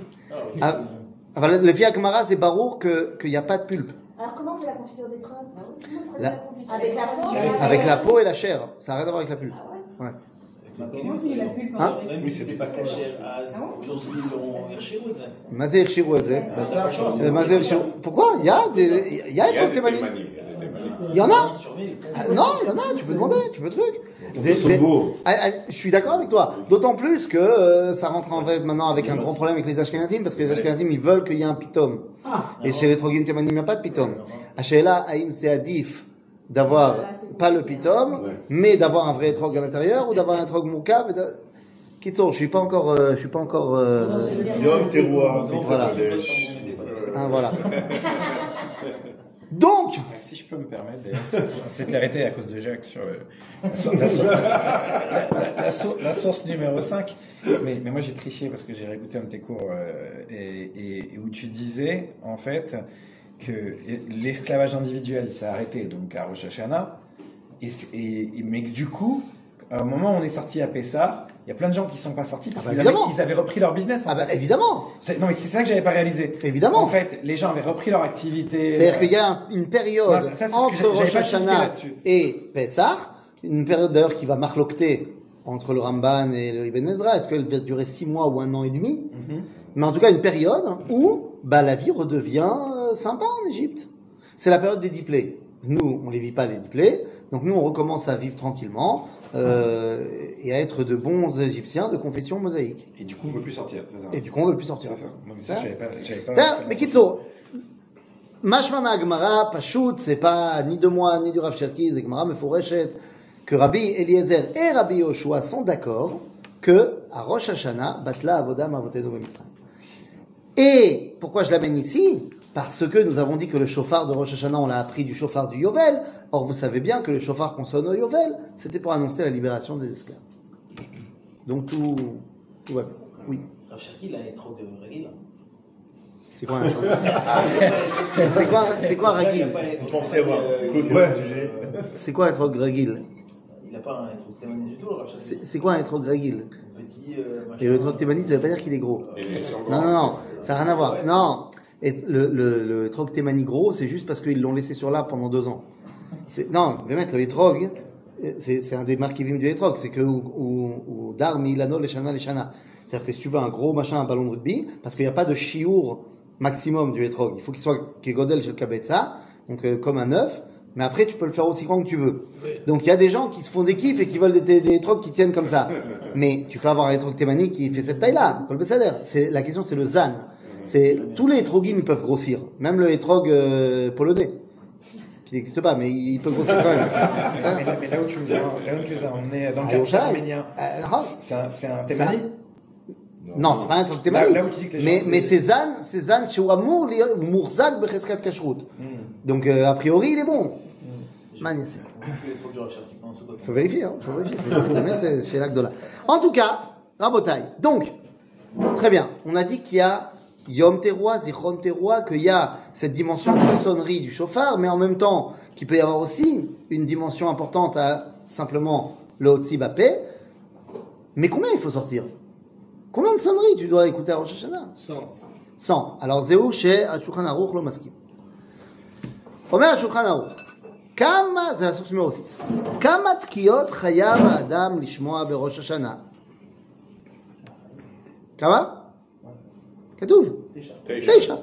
Speaker 2: Les filles à Gemara, c'est barour qu'il n'y a pas de pulpe.
Speaker 5: Alors comment on fait la confiture des trocs?
Speaker 6: Avec la peau.
Speaker 2: Avec la peau et la chair. Ça n'a rien à voir avec la pulpe. Ouais.
Speaker 6: Comment tu mets la pulpe
Speaker 2: Hein?
Speaker 7: Même si c'est pas caché, aujourd'hui ils l'ont Hirshirut.
Speaker 2: Mazé Hirshirut, Mazé Hirshirut. Pourquoi? Il y a des trucs témanim. Il y en a? Non, il y en a, tu peux demander, tu peux truc. Je suis d'accord avec toi. D'autant plus que ça rentre en fait maintenant avec un grand problème avec les Ashkenazim, parce que les Ashkenazim ils veulent qu'il y ait un pitom. Et chez les Trogim Témanim il n'y a pas de pitom. Ashela, Haïm c'est adif d'avoir
Speaker 5: Là, c'est
Speaker 2: pas le
Speaker 5: compliqué,
Speaker 2: pitom,
Speaker 4: Ouais.
Speaker 2: mais d'avoir un vrai étrog à l'intérieur ou d'avoir un étrog moukav. Kitson, je suis pas encore.
Speaker 10: Yom Teruah.
Speaker 2: Voilà.
Speaker 10: Voilà.
Speaker 2: Hein, voilà. Donc,
Speaker 8: Si je peux me permettre, d'ailleurs, on s'était arrêté à cause de Jacques sur la source numéro 5. Mais moi j'ai triché parce que j'ai réécouté un de tes cours et où tu disais en fait que l'esclavage individuel s'est arrêté donc à Rosh Hashanah mais que du coup, au moment où on est sorti à Pessah, il y a plein de gens qui sont pas sortis parce qu'ils avaient repris leur business.
Speaker 2: ah bah, évidemment,
Speaker 8: Non mais c'est ça que j'avais pas réalisé.
Speaker 2: évidemment.
Speaker 8: En fait, les gens avaient repris leur activité.
Speaker 2: C'est-à-dire qu'il y a une période
Speaker 8: Non, ça, c'est ce que
Speaker 2: entre
Speaker 8: j'avais
Speaker 2: Rosh
Speaker 8: pas tilté
Speaker 2: Hashanah
Speaker 8: là-dessus.
Speaker 2: et Pessah, une période d'ailleurs qui va marlocter entre le Ramban et le Ibn Ezra. Est-ce qu'elle va durer 6 mois ou 1 an et demi? Mais en tout cas, une période où la vie redevient sympa en Égypte. C'est la période des diplés. Nous, on les vit pas les diplés, donc nous, on recommence à vivre tranquillement et à être de bons Égyptiens de confession mosaïque.
Speaker 3: Et du coup, on ne peut plus sortir.
Speaker 2: Et du coup, on veut plus sortir.
Speaker 8: C'est ça. Non, mais ça, j'avais pas.
Speaker 2: Ça, mais Kitso, Mashma Ma'agmara, Pashut, c'est pas ni de moi ni du Rav Cherki, c'est Gemara Meforeshet, que Rabbi Eliezer et Rabbi Yoshua sont d'accord que à Rosh Hashanah, Batla Avoda Mavotenu B'Mitzrayim. Et pourquoi je l'amène ici? Parce que nous avons dit que le shofar de Rosh Hashanah, on l'a appris du shofar du Yovel. Or, vous savez bien que le shofar qu'on sonne au Yovel, c'était pour annoncer la libération des esclaves. Donc tout va bien. Oui.
Speaker 7: Rav Cherki, il a un trop de régil.
Speaker 2: C'est quoi un shofar? C'est quoi un ragil?
Speaker 10: Vous pensez avoir clôturé le sujet.
Speaker 2: C'est quoi un troc ragil?
Speaker 7: Il n'a pas un trop témoigné du tout, le Rav Cherki.
Speaker 2: C'est quoi un troc ragil?
Speaker 7: Petit.
Speaker 2: Et le troc thémanite, ça veut pas dire qu'il est gros. Non, ça n'a rien à voir. Non. Et le troc thémani gros, c'est juste parce qu'ils l'ont laissé sur l'arbre pendant 2 ans. Non, le mec, le hétrog, c'est un des marquivim du hétrog, c'est que ou dar milano leshana. C'est-à-dire que si tu veux un gros machin, un ballon de rugby, parce qu'il n'y a pas de chiour maximum du hétrog, il faut qu'il soit kegodel chez le kabetza, donc comme un œuf, mais après tu peux le faire aussi grand que tu veux. Donc il y a des gens qui se font des kiffs et qui veulent des hétrogs qui tiennent comme ça. Mais tu peux avoir un hétrog thémani qui fait cette taille-là, kol besader. La question c'est le zan. Tous les hétrogim ils peuvent grossir, même le hétrog polonais, qui n'existe pas, mais il peut grossir quand même.
Speaker 8: Mais là où tu nous as emmené dans le quartier arménien, c'est un thémani.
Speaker 2: Non, c'est pas un truc thémani.
Speaker 8: Là où tu dis que les gens,
Speaker 2: Mais c'est zan chez Ouamour, Mourzak, Becheskat Kashrut. Donc, a priori, il est bon. Magnifique. Faut vérifier, hein. C'est chez l'Agdola. En tout cas, Rabotai. Donc, très bien. On a dit qu'il y a Yom Teruah, Zichron Teruah, qu'il y a cette dimension de sonnerie du chauffard, mais en même temps, qu'il peut y avoir aussi une dimension importante à simplement le Hotsi Bapé. Mais combien il faut sortir? Combien de sonneries tu dois écouter à Rosh Hashanah? 100. Alors, Zéou chez Ashulchan Aruch lo maskim. Omer Ashulchan Aruch. Kama, c'est la source numéro 6. Kama tkiyot chayav ha'adam lishmoa berosh Hashanah. Kama? כתוב. 9.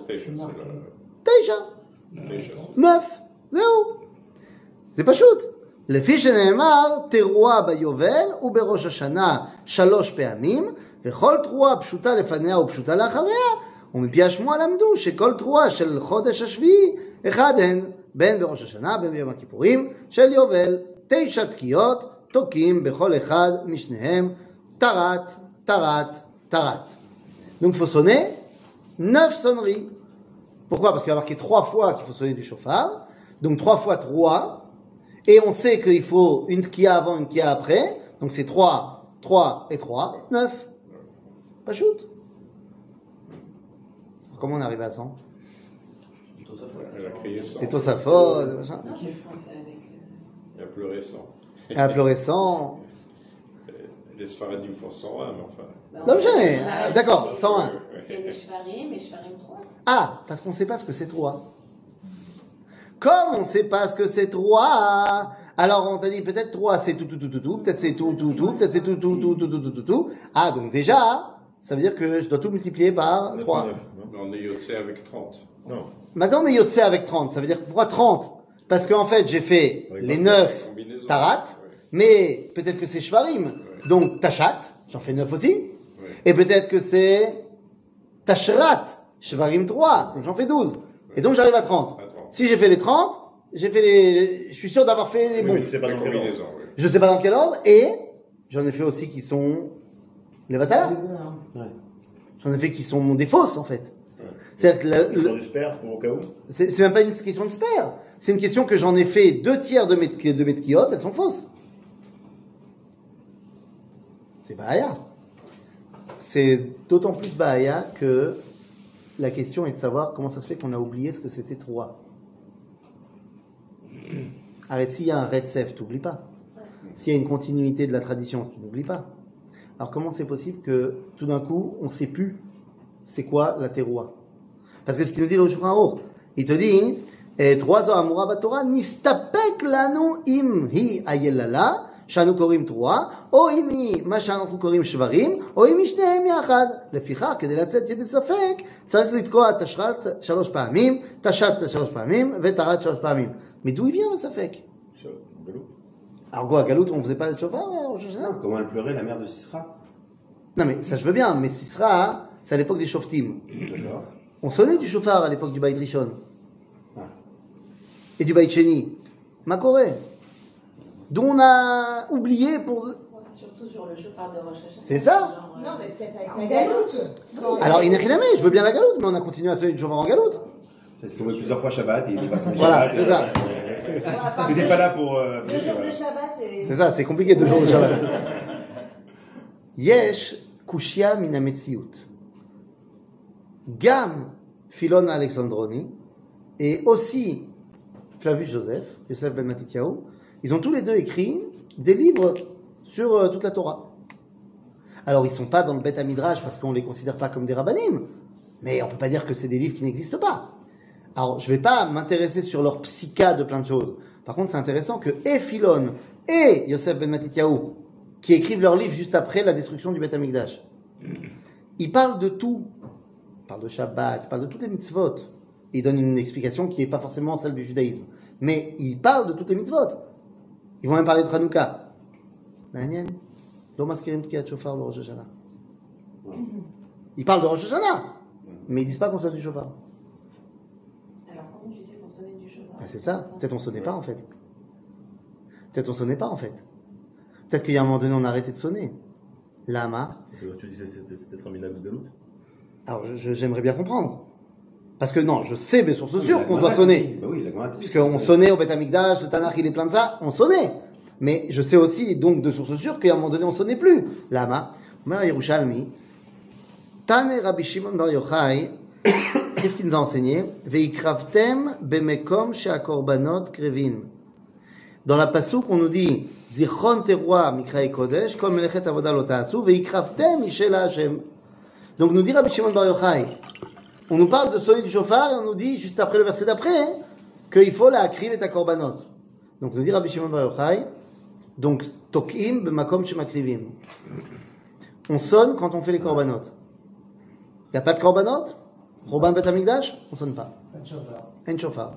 Speaker 2: 9. זהו. זה פשוט. לפי שנאמר, תרועה ביובל ובראש השנה 3 פעמים, וכל תרועה פשוטה לפניה ופשוטה לאחריה, ומפי השמועה למדו שכל תרועה של חודש השביעי, אחד הן, בין בראש השנה, בין ביום הכיפורים, של יובל, 9 תקיעות, תוקים בכל אחד משניהם, טרת, טרת, טרת. Donc il faut sonner 9 sonneries. Pourquoi? Parce qu'il y a marqué 3 fois qu'il faut sonner du chauffard. Donc 3 fois 3. Et on sait qu'il faut une tkiya avant, une tkiya après. Donc c'est 3, 3 et 3, 9. Pas shoot. Comment on arrive à 100? C'est Tosafot, machin.
Speaker 11: Il a pleuré 100.
Speaker 2: Elle a pleuré 100.
Speaker 11: Les Sfaradim font 101, mais enfin.
Speaker 2: Non, mais d'accord, 101.
Speaker 6: Parce qu'il y a les Shvarim et Shvarim 3.
Speaker 2: Ah, parce qu'on ne sait pas ce que c'est 3. Comme on ne sait pas ce que c'est 3, alors on t'a dit peut-être 3 c'est tout, peut-être c'est tout, peut-être c'est tout. Ah, donc déjà, ça veut dire que je dois tout multiplier par 3.
Speaker 11: Mais on est yotsé avec 30.
Speaker 10: Non.
Speaker 2: Maintenant on est yotsé avec 30, ça veut dire pourquoi 30? Parce qu'en fait j'ai fait les 9 tarat, mais peut-être que c'est shvarim, donc tachat, j'en fais 9 aussi, et peut-être que c'est tashrat, shvarim 3, donc j'en fais 12, et donc j'arrive à 30. Si j'ai fait les 30, je suis sûr d'avoir fait les
Speaker 10: Oui,
Speaker 2: bons.
Speaker 10: mais tu sais pas
Speaker 11: La
Speaker 10: dans quel ordre.
Speaker 11: combinaison, oui.
Speaker 2: Je sais pas dans quel ordre, et j'en ai fait aussi qui sont les Vatala. J'en ai fait qui sont des fausses, en fait. C'est-à-dire que
Speaker 10: Tu prends du spare pour au cas où.
Speaker 2: c'est même pas une question de spare. C'est une question que j'en ai fait 2/3 de mes tkiot, elles sont fausses. C'est Bahaya. C'est d'autant plus Bahaya que la question est de savoir comment ça se fait qu'on a oublié ce que c'était Troa. Alors, s'il y a un Retsef, tu n'oublies pas. S'il y a une continuité de la tradition, tu n'oublies pas. Alors, comment c'est possible que tout d'un coup, on ne sait plus c'est quoi la Teroua? Parce que ce qu'il nous dit le Shulchan Aruch, il te dit, Troa zo amura batorah, nistapek lanu im hi ayelala, shanu korim Troa, o im hi ma שאנחנו קוראים שברים, או אם שניהם יחד. לפיכך, כדי לצאת ידי ספק, צריך לתקוע תשרת 3 פעמים, תשת 3 פעמים, וטרת 3 פעמים. Mais d'où il vient le safek? Alors quoi, à Galout, on faisait pas de chauffard?
Speaker 4: Comment elle pleurait, la mère de Sisra?
Speaker 2: Non mais ça je veux bien, mais Sisra, c'est à l'époque des Shoftim.
Speaker 4: D'accord.
Speaker 2: On sonnait du chauffard à l'époque du Baït Rishon. Et du Baït Sheni. Makoré. Dont on a oublié pour...
Speaker 6: Surtout sur le chauffard de Rosh Hashanah.
Speaker 2: C'est ça?
Speaker 5: Non, mais peut-être avec la galoute.
Speaker 2: Alors, il n'est rien à mettre, je veux bien la galoute, mais on a continué à sonner du chauffard en galoute.
Speaker 4: C'est tombé plusieurs fois Shabbat et il est pas sonné
Speaker 2: Voilà,
Speaker 4: Shabbat.
Speaker 2: c'est ça.
Speaker 4: Tu n'étais pas là pour.
Speaker 5: 2 jours de Shabbat,
Speaker 2: C'est ça, c'est compliqué 2 jours de Shabbat. Yesh kushia min hametziut. Gam Philon Alexandroni et aussi Flavius Joseph, Yosef ben Matityahu, ils ont tous les deux écrit des livres sur toute la Torah. Alors ils sont pas dans le Bet HaMidrash parce qu'on les considère pas comme des rabbanim, mais on peut pas dire que c'est des livres qui n'existent pas. Alors je vais pas m'intéresser sur leur psycha de plein de choses. Par contre c'est intéressant que et Philon et Yosef ben Matityahu, qui écrivent leurs livres juste après la destruction du Bet HaMikdash, ils parlent de tout. Ils parlent de Shabbat, ils parlent de toutes les mitzvot. Ils donnent une explication qui n'est pas forcément celle du judaïsme. Mais ils parlent de toutes les mitzvot. Ils vont même parler de Hanouka. Ils parlent de Rosh Hashanah, mais ils disent pas qu'on sonne du chauffard.
Speaker 6: Alors, comment tu sais qu'on sonnait du chauffard?
Speaker 2: C'est ça. Peut-être on sonnait pas en fait. Peut-être on sonnait pas en fait. Peut-être qu'il y a un moment donné on a arrêté de sonner. Lama.
Speaker 10: C'est quoi tu disais, c'était un minag de Galout?
Speaker 2: Alors j'aimerais bien comprendre. Parce que non, je sais, mais source sûre qu'on doit sonner.
Speaker 4: Bah oui, la Gemara dit.
Speaker 2: Puisqu'on sonnait au Bet HaMikdash, le Tanakh il est plein de ça, on sonnait. Mais je sais aussi, donc de source sûre, qu'à un moment donné on sonnait plus. Lama. Omer Yerushalmi. Tane Rabbi Shimon Bar Yochai. Qu'est-ce qu'il nous a enseigné? Veikravtem bemekom she'akorbanot krevim. Dans la pasuk, on nous dit Zichron teroa mikrae kodesh, kol melechet avoda lo ta'asu, veikravtem ishel Hashem. Donc nous dit Rabbi Shimon Bar Yochai, on nous parle de sonner du chauffard et on nous dit, juste après le verset d'après, qu'il faut la akriv et ta korbanot. Donc nous dit Rabbi Shimon Bar Yochai, donc tokim b'makom shemakrivim. On sonne quand on fait les korbanot. Il n'y a pas de korbanot? Roban Bet HaMikdash? On sonne pas. En chauffard.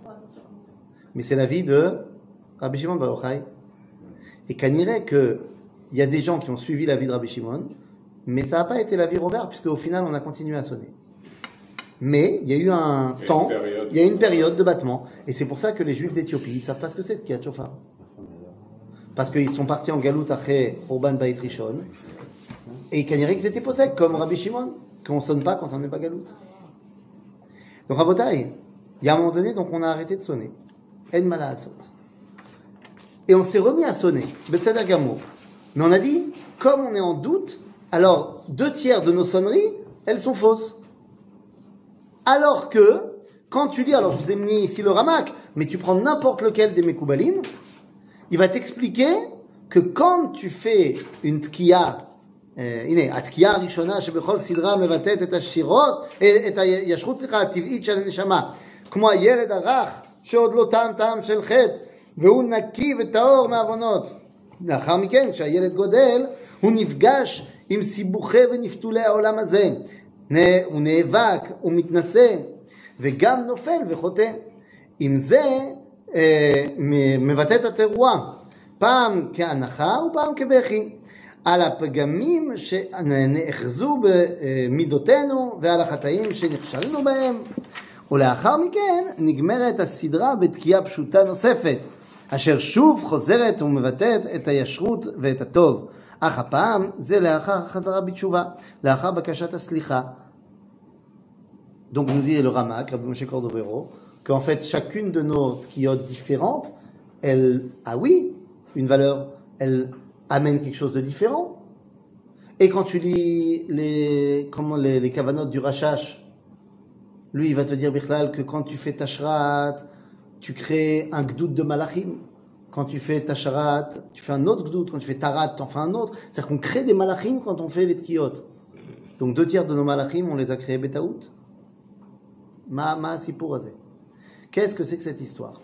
Speaker 2: Mais c'est l'avis de Rabbi Shimon Bar Yochai. Et qu'on dirait qu'il y a des gens qui ont suivi l'avis de Rabbi Shimon, mais ça n'a pas été l'avis Robert, puisque au final on a continué à sonner. Mais il y a eu un temps, il y a eu une période de battement, et c'est pour ça que les Juifs d'Éthiopie, ils savent pas ce que c'est de Kiat Shofar. Parce qu'ils sont partis en galout après Urban Bait Rishon, et qu'on dirait qu'ils étaient possèques, comme Rabbi Shimon, qu'on sonne pas quand on n'est pas galout. Donc Rabotai, il y a un moment donné, donc on a arrêté de sonner. En mala asot. Et on s'est remis à sonner. Beseder Gamour. Mais on a dit, comme on est en doute, alors 2/3 de nos sonneries, elles sont fausses. Alors que, quand tu lis, alors je vous ai mis ici le Ramak, mais tu prends n'importe lequel des Mekoubalim, il va t'expliquer que quand tu fais une tkiya, התקיעה הראשונה שבכל סדרה מבטאת את השירות, את הישרות הטבעית של הנשמה, כמו הילד הרך שעוד לא טעם טעם של חטא, והוא נקי וטהור מעוונות. לאחר מכן, כשהילד גודל, הוא נפגש עם סיבוכי ונפתולי העולם הזה. הוא נאבק, הוא מתנשא, וגם נופל וחוטא. עם זה מבטא את התרועה, פעם כהנחה ופעם כבכי. על הפגמים שנאחזו במידותינו ועל החטאים שנכשלנו בהם, ולאחר מכן נגמרת הסדרה בתקיעה פשוטה נוספת, אשר שוב חוזרת ומבטאת את הישרות ואת הטוב. אך הפעם זה לאחר החזרה בתשובה, לאחר בקשת הסליחה. Donc nous dit le Ramak, Rabbi Moshe Cordovero, qu'en fait chacune de nos tkiyot différentes, elle a oui une valeur, elle amène quelque chose de différent. Et quand tu lis les kavanot du Rashash, lui il va te dire Bichlal que quand tu fais Tashrat, tu crées un gdoud de malachim. Quand tu fais Tasharat, tu fais un autre gdoud. Quand tu fais Tarat, tu en fais un autre. C'est-à-dire qu'on crée des malachim quand on fait les tkiyot. Donc 2/3 de nos malachim, on les a créés betaout. Ma sipur azeh. Qu'est-ce que c'est que cette histoire?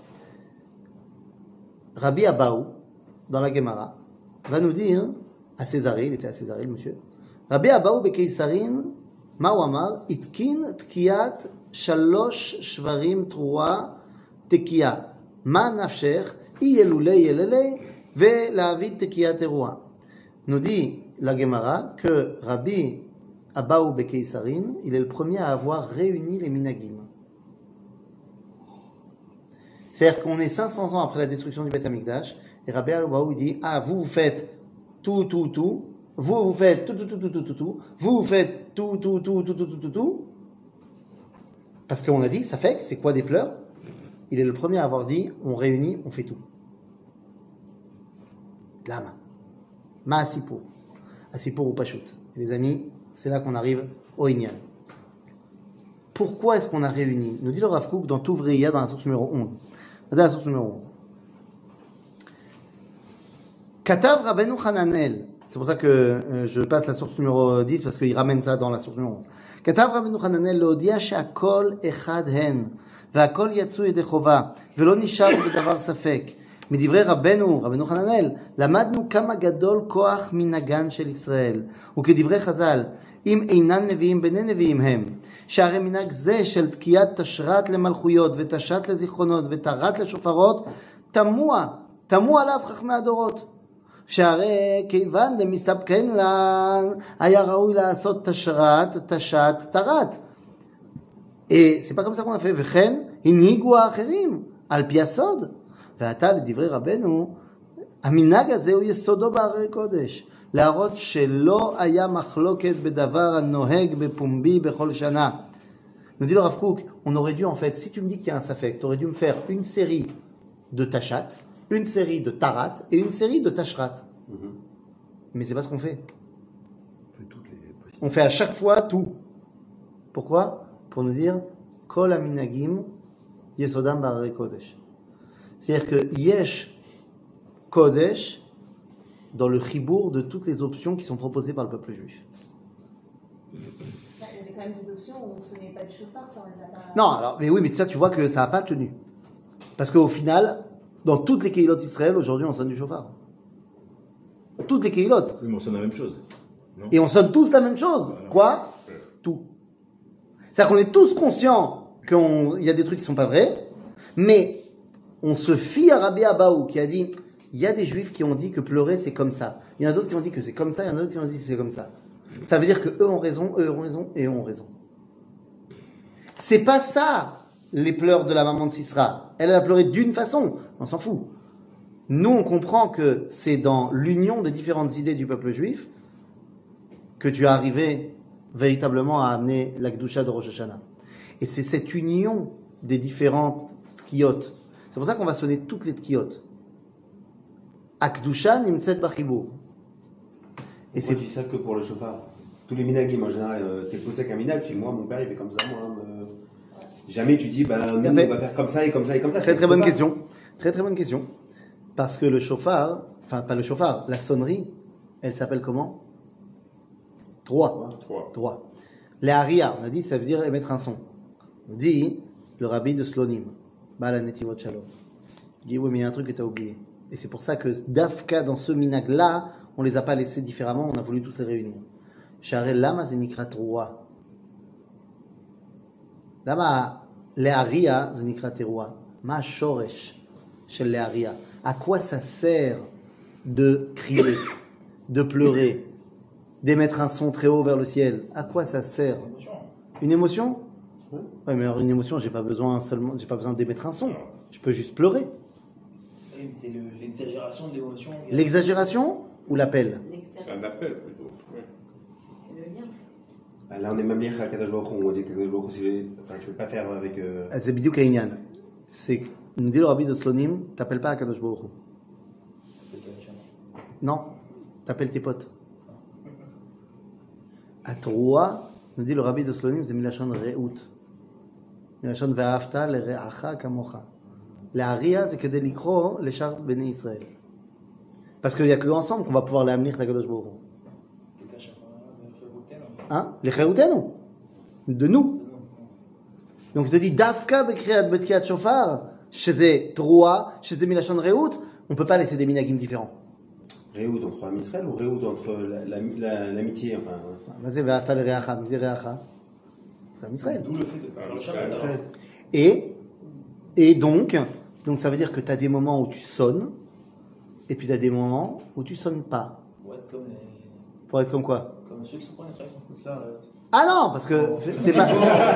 Speaker 2: Rabbi Abaou, dans la Gemara, va nous dire à Césarée, il était à Césarée, le monsieur. Rabbi Abaou bekeisarin, ma'u amar, itkin tkiyat shalosh shvarim trua tekiya. Ma nafsher, iyelule yelele, ve la'avid tekiyat erua. Nous dit la Gemara que Rabbi Abaou bekeisarin, il est le premier à avoir réuni les minagim. C'est-à-dire qu'on est 500 ans après la destruction du Beth Amikdash, et Rabbi Abaou dit, vous faites tout, vous faites tout, vous faites tout, parce qu'on a dit, ça fait que c'est quoi des pleurs? Il est le premier à avoir dit, on réunit, on fait tout. Lama. Ma asipur. Asipur ou Pashut. Et les amis, c'est là qu'on arrive au Inyan. Pourquoi est-ce qu'on a réuni? Nous dit le Rav Kook dans Touvriya, dans la source numéro 11. Dans la source numéro 11. Katav Rabbeinu Hananel. C'est pour ça que je passe la source numéro 10, parce qu'il ramène ça dans la source numéro 11. Katav Rabbeinu Hananel, להודיע שהכל אחד הן, והכל יצאו ידי חובה, ולא נשאר בדבר ספק. מדברי רבנו חננאל, למדנו כמה גדול כוח מנהגן של ישראל. וכדברי חז"ל, אם אינן נביאים בני נביאים הם, שהרי מנהג זה של תקיעת תשרת למלכויות ותשת לזיכרונות ותרת לשופרות, תמו עליו חכמי הדורות. שהרי כיוון דמסתפקן לן, היה ראוי לעשות תשרת, תשת, תרת. C'est pas comme ça qu'on a fait. וכן, הנהיגו האחרים, על פי הסוד. ועתה לדברי רבנו, המנהג הזה הוא יסודו בהרי קודש. להראות שלא היה מחלוקת בדבר הנוהג בפומבי בכל שנה. Nous dit le Rav Kook, on aurait dû en fait, si tu me dis qu'il y a un safek, tu aurais dû me faire une série de tachat, une série de tarat et une série de tashrat. Mais c'est pas ce qu'on fait. On fait à chaque fois tout. Pourquoi? Pour nous dire Kol aminagim yesodam b'harei kodesh. C'est-à-dire que yesh kodesh dans le chibour de toutes les options qui sont proposées par le peuple juif.
Speaker 5: Il y avait quand même des options où on ne sonnait pas du chauffard, ça on les a pas...
Speaker 2: Non, alors, mais oui, mais ça tu vois que ça n'a pas tenu. Parce qu'au final, dans toutes les Kehilot Israël, aujourd'hui on sonne du chauffard. Toutes les Kehilot.
Speaker 10: Oui, mais on sonne la même chose. Non?
Speaker 2: Et on sonne tous la même chose.
Speaker 10: Alors,
Speaker 2: quoi? Tout. C'est-à-dire qu'on est tous conscients qu'il y a des trucs qui ne sont pas vrais, mais on se fie à Rabbi Abaou qui a dit, il y a des juifs qui ont dit que pleurer c'est comme ça. Il y en a d'autres qui ont dit que c'est comme ça, il y en a d'autres qui ont dit que c'est comme ça. Ça veut dire que eux ont raison et eux ont raison. C'est pas ça, les pleurs de la maman de Sisra. Elle a pleuré d'une façon, on s'en fout. Nous, on comprend que c'est dans l'union des différentes idées du peuple juif que tu es arrivé véritablement à amener la Kedusha de Rosh Hashanah. Et c'est cette union des différentes tkiyot. C'est pour ça qu'on va sonner toutes les tkiyot. Akdusha nimtset bachibur.
Speaker 4: Et c'est tu sais que pour le chauffard. Tous les minagim en général, t'es posé avec un minag, tu dis moi mon père il fait comme ça, jamais tu dis nous on va faire comme ça et comme ça et comme ça.
Speaker 2: Très très bonne question. Très très bonne question. Parce que le chauffard, enfin pas le chauffard, la sonnerie, elle s'appelle comment? Droit. Les haria, on a dit ça veut dire émettre un son. On dit le rabbi de Slonim, Baal HaNetivot Shalom. Il dit oui mais il y a un truc que tu as oublié. Et c'est pour ça que d'Afka dans ce minag là, on les a pas laissés différemment, on a voulu tous les réunir. Share lama zenikrat roi. Lama leharia zenikrat roi. Ma shoresh shel leharia. À quoi ça sert de crier, de pleurer, d'émettre un son très haut vers le ciel? À quoi ça sert? Une émotion? Ouais, mais alors une émotion, j'ai pas besoin d'émettre un son. Je peux juste pleurer.
Speaker 7: Oui, mais c'est l'exagération de l'émotion.
Speaker 2: L'exagération ou l'appel?
Speaker 11: C'est un appel plutôt. Oui.
Speaker 6: C'est le lien.
Speaker 4: Ah, là, on est même lié à Kadosh Baruch Hu. On va dire que Kadosh Baruch Hu, tu peux pas faire avec.
Speaker 2: C'est Bidiuk Aïnyan. C'est, nous dit le rabbi de Slonim, t'appelles pas à Kadosh Baruch Hu. Non, t'appelles tes potes. À Troa, nous dit le rabbi de Slonim, c'est Milachon Re'ut. Milachon Ve'afta le Re'acha kamocha. La Haria, c'est que des likro, les chars béné Israël. Parce qu'il n'y a que ensemble qu'on va pouvoir l'amener à Kadosh Baruch Hu. Hein? Les Cheroutenu. De nous. Donc, il te dit, Dafka Bekriat Betkiat Shofar, chez Troa, chez Milachon Re'ut, on ne peut pas laisser des minagim différents.
Speaker 4: Réout entre Am Israël ou Réout entre l'amitié, enfin.
Speaker 2: Vas-y, Ve'afta le Re'acha, Mizé Re'acha. C'est Am Israël.
Speaker 7: D'où le fait de parler
Speaker 4: Israël.
Speaker 2: Et donc, ça veut dire que tu as des moments où tu sonnes, et puis tu as des moments où tu sonnes pas.
Speaker 7: Pour être comme
Speaker 2: Pour être comme quoi?
Speaker 7: comme ceux qui sont pas en Israël. Ça,
Speaker 2: Ah non, parce que c'est pas.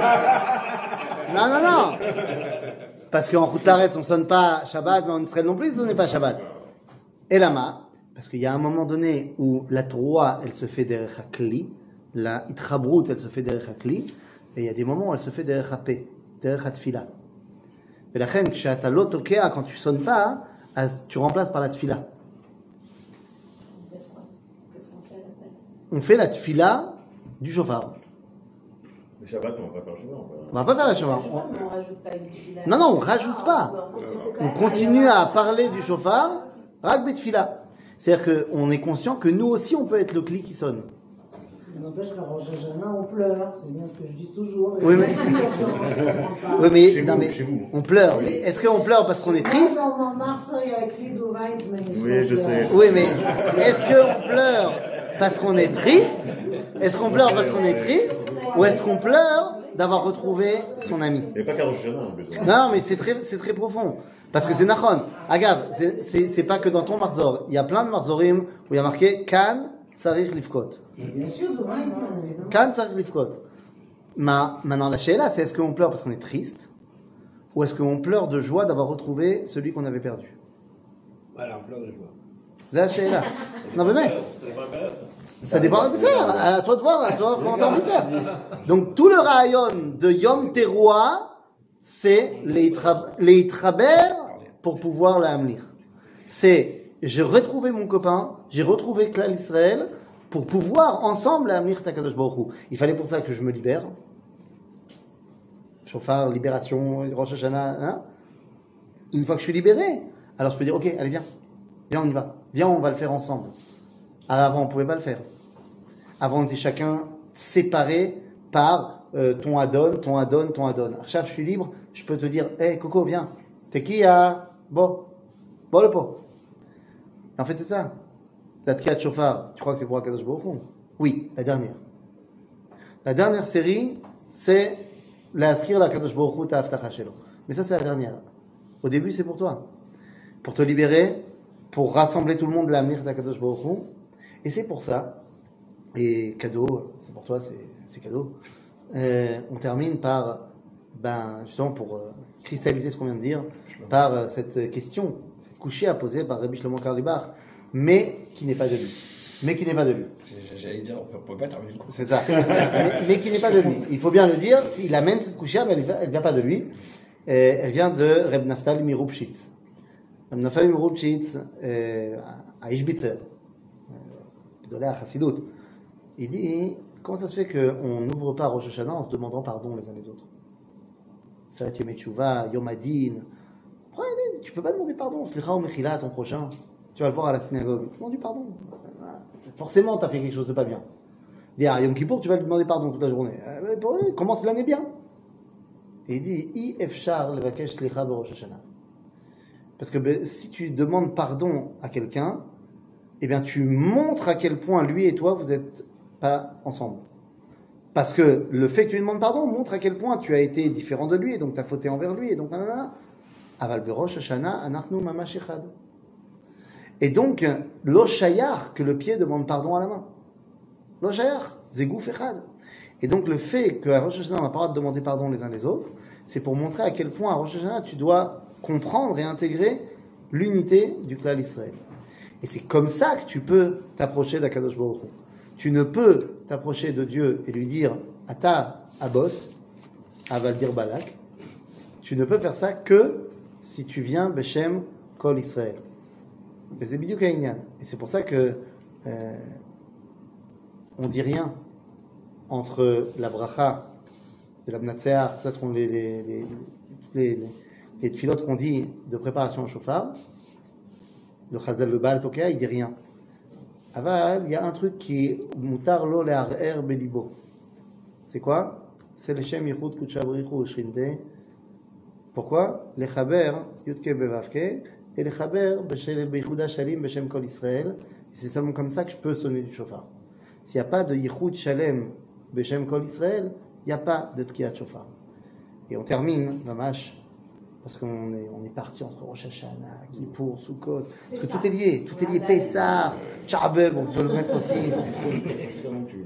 Speaker 2: Non. Parce qu'en Routlaretz, on sonne pas Shabbat, mais en Israël non plus, on n'est pas Shabbat. Et Lama, parce qu'il y a un moment donné où la Troa, elle se fait derrière Hakli, la Itrabrut, elle se fait derrière Hakli, et il y a des moments où elle se fait derrière Hapé, derrière Hatfila. Et la reine, quand tu sonnes pas, tu remplaces par la Tfila.
Speaker 6: Qu'est-ce qu'on fait à la place?
Speaker 2: On fait la Tfila du chauffard.
Speaker 10: Le Shabbat, on va pas faire le Shabbat.
Speaker 2: On va pas faire la chauffard.
Speaker 6: Mais on rajoute pas une fila.
Speaker 2: Non, on rajoute pas. On continue à parler du chauffard, rak betfila. C'est-à-dire qu'on est conscient que nous aussi, on peut être le cli qui sonne.
Speaker 1: Ça n'empêche qu'à Rosh Hashanah, on pleure. C'est bien ce que je dis toujours.
Speaker 2: Oui, mais- Oui, mais,
Speaker 10: Chez
Speaker 2: non,
Speaker 10: vous,
Speaker 2: mais
Speaker 10: chez vous.
Speaker 2: on pleure. Mais est-ce qu'on pleure parce qu'on est triste?
Speaker 1: En Marseille, avec les Dovain,
Speaker 10: Oui, je sais.
Speaker 2: Oui, mais est-ce qu'on pleure parce qu'on est triste? Est-ce qu'on pleure parce qu'on est triste? Ou est-ce qu'on pleure d'avoir retrouvé son ami?
Speaker 10: Il n'y a pas qu'à Rosh Hashanah en plus.
Speaker 2: Non, mais c'est très profond. Parce que c'est Nachon. Agave, c'est pas que dans ton marzor. Il y a plein de marzorim où il y a marqué Kan Tsarich Livkot.
Speaker 1: Bien sûr, Dovain, évidemment.
Speaker 2: Kan Tsarich Livkot. Maintenant, la Sheila, c'est est-ce qu'on pleure parce qu'on est triste? Ou est-ce qu'on pleure de joie d'avoir retrouvé celui qu'on avait perdu?
Speaker 3: Voilà, on pleure de joie.
Speaker 2: C'est la Sheila. Non, mais mec, ça dépend de faire. À toi de voir, à toi comment t'as envie de faire. Donc, tout le rayon de Yom Teruah, c'est les Itraber pour pouvoir la amener. C'est, j'ai retrouvé mon copain, j'ai retrouvé Klal Israël pour pouvoir ensemble amener Takadosh Baruch Hu. Il fallait pour ça que je me libère. Chauffard, libération, Rosh Hashanah, hein. Une fois que je suis libéré, alors je peux dire, ok, allez, viens, on y va. Viens, on va le faire ensemble. Avant, on pouvait pas le faire. Avant, on était chacun séparé par ton Adon. Archav, je suis libre, je peux te dire, hé, Coco, viens. T'es qui à bon le pot. En fait, c'est ça. La Tkiat Shofar, tu crois que c'est pour Akadosh Baruch Hu? Oui, la dernière. La dernière série, c'est la Askir la Kadosh Baruch Hu Ta'aftacha Shelo. Mais ça, c'est la dernière. Au début, c'est pour toi. Pour te libérer, pour rassembler tout le monde, la Mir Kadosh Baruch Hu. Et c'est pour ça, et cadeau, c'est pour toi, c'est cadeau. On termine par, justement pour cristalliser ce qu'on vient de dire, par cette question, cette couchée à poser par Rabbi Shlomo Karlibach, mais qui n'est pas de lui.
Speaker 8: J'allais dire, on peut pas terminer le coup.
Speaker 2: C'est ça. mais qui n'est pas de lui. Il faut bien le dire, il amène cette couchée, mais elle vient pas de lui. Elle vient de Reb Naftali Mirupchitz. Reb Naftali Mirupchitz, à Ishbitzer, de l'air Chassidut. Il dit, comment ça se fait qu'on n'ouvre pas Rosh Hashanah en se demandant pardon les uns les autres? Salat Yom Teshuvah, Yom Adin. Tu peux pas demander pardon, Slicha ou Mechila à ton prochain. Tu vas le voir à la synagogue. Demande du pardon. Forcément, tu as fait quelque chose de pas bien. Dis à Yom Kippour, tu vas lui demander pardon toute la journée. Commence l'année bien. Et il dit, I efshar levakesh slicha b'Rosh Hashanah. Parce que si tu demandes pardon à quelqu'un, eh bien, tu montres à quel point lui et toi, vous n'êtes pas ensemble. Parce que le fait que tu lui demandes pardon montre à quel point tu as été différent de lui, et donc tu as fauté envers lui, et donc nanana. Aval b'Rosh Hashanah, anachnu mamash echad. Et donc, lo shayar, que le pied demande pardon à la main. Lo shayar, zegouf echad. Et donc le fait qu'à Rosh Hashanah on n'a pas le droit de demander pardon les uns les autres, c'est pour montrer à quel point à Rosh Hashanah tu dois comprendre et intégrer l'unité du Klal Israël. Et c'est comme ça que tu peux t'approcher d'Akadosh Baruch Hu. Tu ne peux t'approcher de Dieu et lui dire Ata Abos, Avaldir Balak. Tu ne peux faire ça que si tu viens Beshem Kol Israël. Et c'est Bidou Kainyan. Et c'est pour ça que on dit rien entre la bracha de la Mnatseah, ça ce qu'on les tfilotes qu'on dit de préparation au shofar, le Chazal, le Baal Tokea, il dit rien. Aval, il y a un truc qui est mutar lo le'arer belibo. C'est quoi? C'est le Shem Yichud Kudsha Barichu Shrinte. Pourquoi? Le Chaber Yudke Bevavke et le Chaber Beichuda Shalim Beshem Kol Israël. C'est seulement comme ça que je peux sonner du shofar. S'il n'y a pas de Yichud Shalem Beshem Kol Israël, il n'y a pas de Tkiyat Shofar. Et on termine, Mamash, parce qu'on est parti entre Rosh Hashanah, Kippour, Sukkot, parce que tout est lié, Pessah, Charbel, on peut le mettre aussi.
Speaker 10: Justement, tu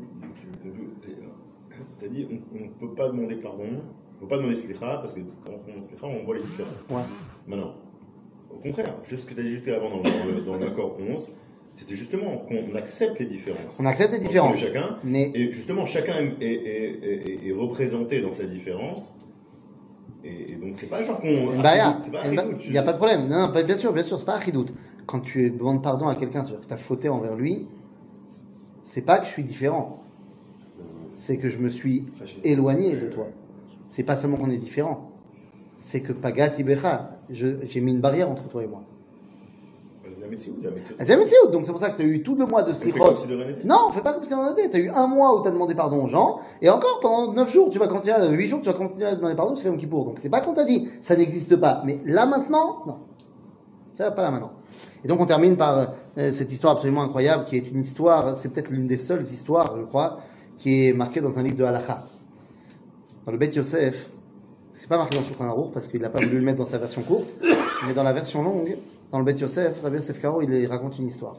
Speaker 10: as dit, on ne peut pas demander pardon, on ne peut pas demander slicha, parce que quand on demande slicha, on voit les différences.
Speaker 2: Ouais.
Speaker 10: Maintenant, au contraire, juste ce que tu as dit juste avant dans l'accord 11, c'était justement qu'on accepte les différences.
Speaker 2: On accepte les différences.
Speaker 10: Entre chacun,
Speaker 2: mais...
Speaker 10: Et justement, chacun est représenté dans sa différence. Et donc, c'est pas genre qu'on.
Speaker 2: Il n'y a pas de problème. Non, bien sûr, c'est pas achidout. Quand tu demandes pardon à quelqu'un, c'est-à-dire que tu as fauté envers lui, c'est pas que je suis différent. C'est que je me suis éloigné de toi. C'est pas seulement qu'on est différent. C'est que Pagati Becha, j'ai mis une barrière entre toi et moi. C'est la Metsiout. Donc c'est pour ça que tu as eu tout le mois de Slichot. Non, on fait pas comme si on avait. Tu as eu un mois où tu as demandé pardon aux gens, et encore pendant 9 jours, tu vas continuer, 8 jours, tu vas continuer à demander pardon, c'est Yom Kippour. Donc c'est pas qu'on t'a dit, ça n'existe pas. Mais là maintenant, non. Ça va pas là maintenant. Et donc on termine par cette histoire absolument incroyable, qui est une histoire, c'est peut-être l'une des seules histoires, je crois, qui est marquée dans un livre de Halacha. Dans le Beth Yosef, c'est pas marqué dans Shulchan Aruch parce qu'il n'a pas voulu le mettre dans sa version courte, mais dans la version longue, dans le Beth Yosef, Rabbi Yosef Karo, il raconte une histoire.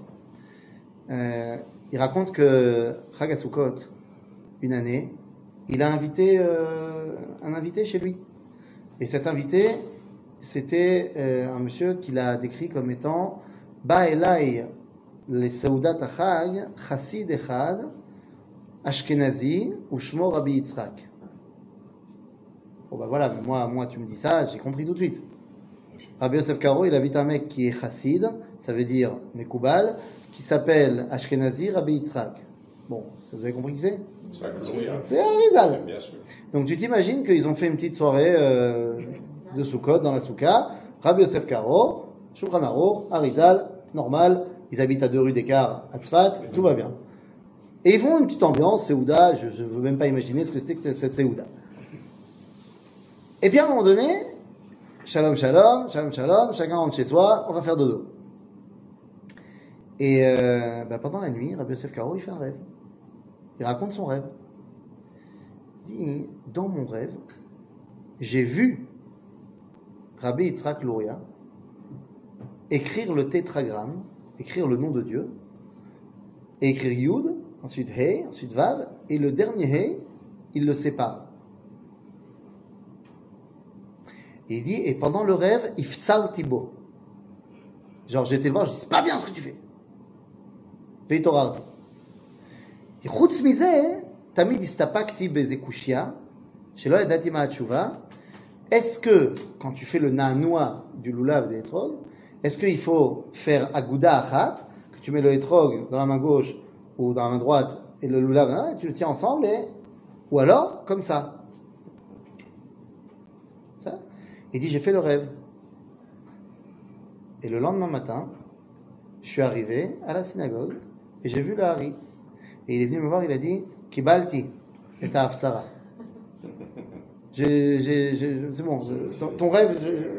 Speaker 2: Il raconte que Chag HaSukkot, une année, il a invité un invité chez lui. Et cet invité, c'était un monsieur qu'il a décrit comme étant Ba Elai le Seudat HaChag, Chassid Echad, Ashkenazi, Ushmo Rabbi Yitzhak. Bon ben voilà, moi tu me dis ça, j'ai compris tout de suite. Rabbi Yosef Karo, il invite un mec qui est chassid, ça veut dire Mekoubal, qui s'appelle Ashkenazi Rabbi Yitzhak. Bon, vous avez compris qui c'est? C'est Arizal. Donc tu t'imagines qu'ils ont fait une petite soirée de Sukkot dans la Souka, Rabbi Yosef Karo, Shulchan Aruch, Arizal, normal, ils habitent à 2 rues d'écart à Tzfat, tout va bien. Et ils font une petite ambiance, Séouda, je ne veux même pas imaginer ce que c'était que cette Séouda. Et bien à un moment donné, Shalom, shalom, chacun rentre chez soi, on va faire dodo. Et pendant la nuit, Rabbi Yosef Karo, il fait un rêve. Il raconte son rêve. Il dit, dans mon rêve, j'ai vu Rabbi Yitzhak Luria écrire le tétragramme, écrire le nom de Dieu, et écrire Yud, ensuite He, ensuite Vav, et le dernier He, il le sépare. Et il dit, et pendant le rêve, Iftsal Tibo. Genre, j'étais le voir, je dis, c'est pas bien ce que tu fais. Veitorarti. Il dit, Chutz mizeh, tamid istapakti bezekushia, shelo yadati ma hatshuva. Est-ce que, quand tu fais le na'anoua du lulav des etrog, est-ce qu'il faut faire aguda achat, que tu mets le etrog dans la main gauche ou dans la main droite, et le lulav, tu le tiens ensemble, ou alors, comme ça. Il dit, j'ai fait le rêve. Et le lendemain matin, je suis arrivé à la synagogue et j'ai vu le Hari. Et il est venu me voir, il a dit, Kibalti, et ta hafsara. C'est bon, ton rêve.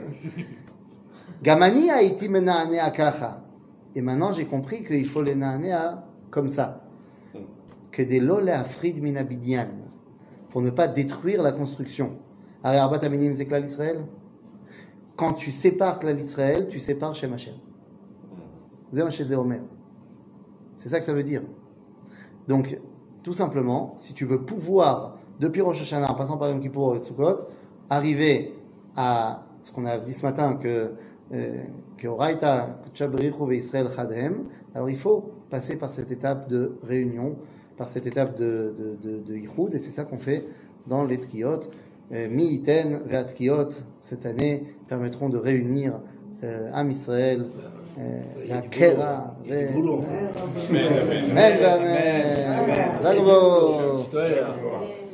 Speaker 2: Gamani a été menaane akacha. Et maintenant, j'ai compris qu'il faut les naane comme ça. Que des lole afrid minabidian. Pour ne pas détruire la construction. Arbat aminim zeklal Israël. Quand tu sépares Klal Israël, tu sépares Shem Hashem. C'est ça que ça veut dire. Donc, tout simplement, si tu veux pouvoir, depuis Rosh Hashanah, en passant par Yom Kippour et Sukkot, arriver à ce qu'on a dit ce matin que Oraita, Chabrichu ve Israël Chadem, alors il faut passer par cette étape de réunion, par cette étape de Yichud, et c'est ça qu'on fait dans les Tkiyot. Mi-iten ve'at Tkiyot, cette année, permettront de réunir Am Israël, la Kera,
Speaker 11: Amen.
Speaker 2: Amen.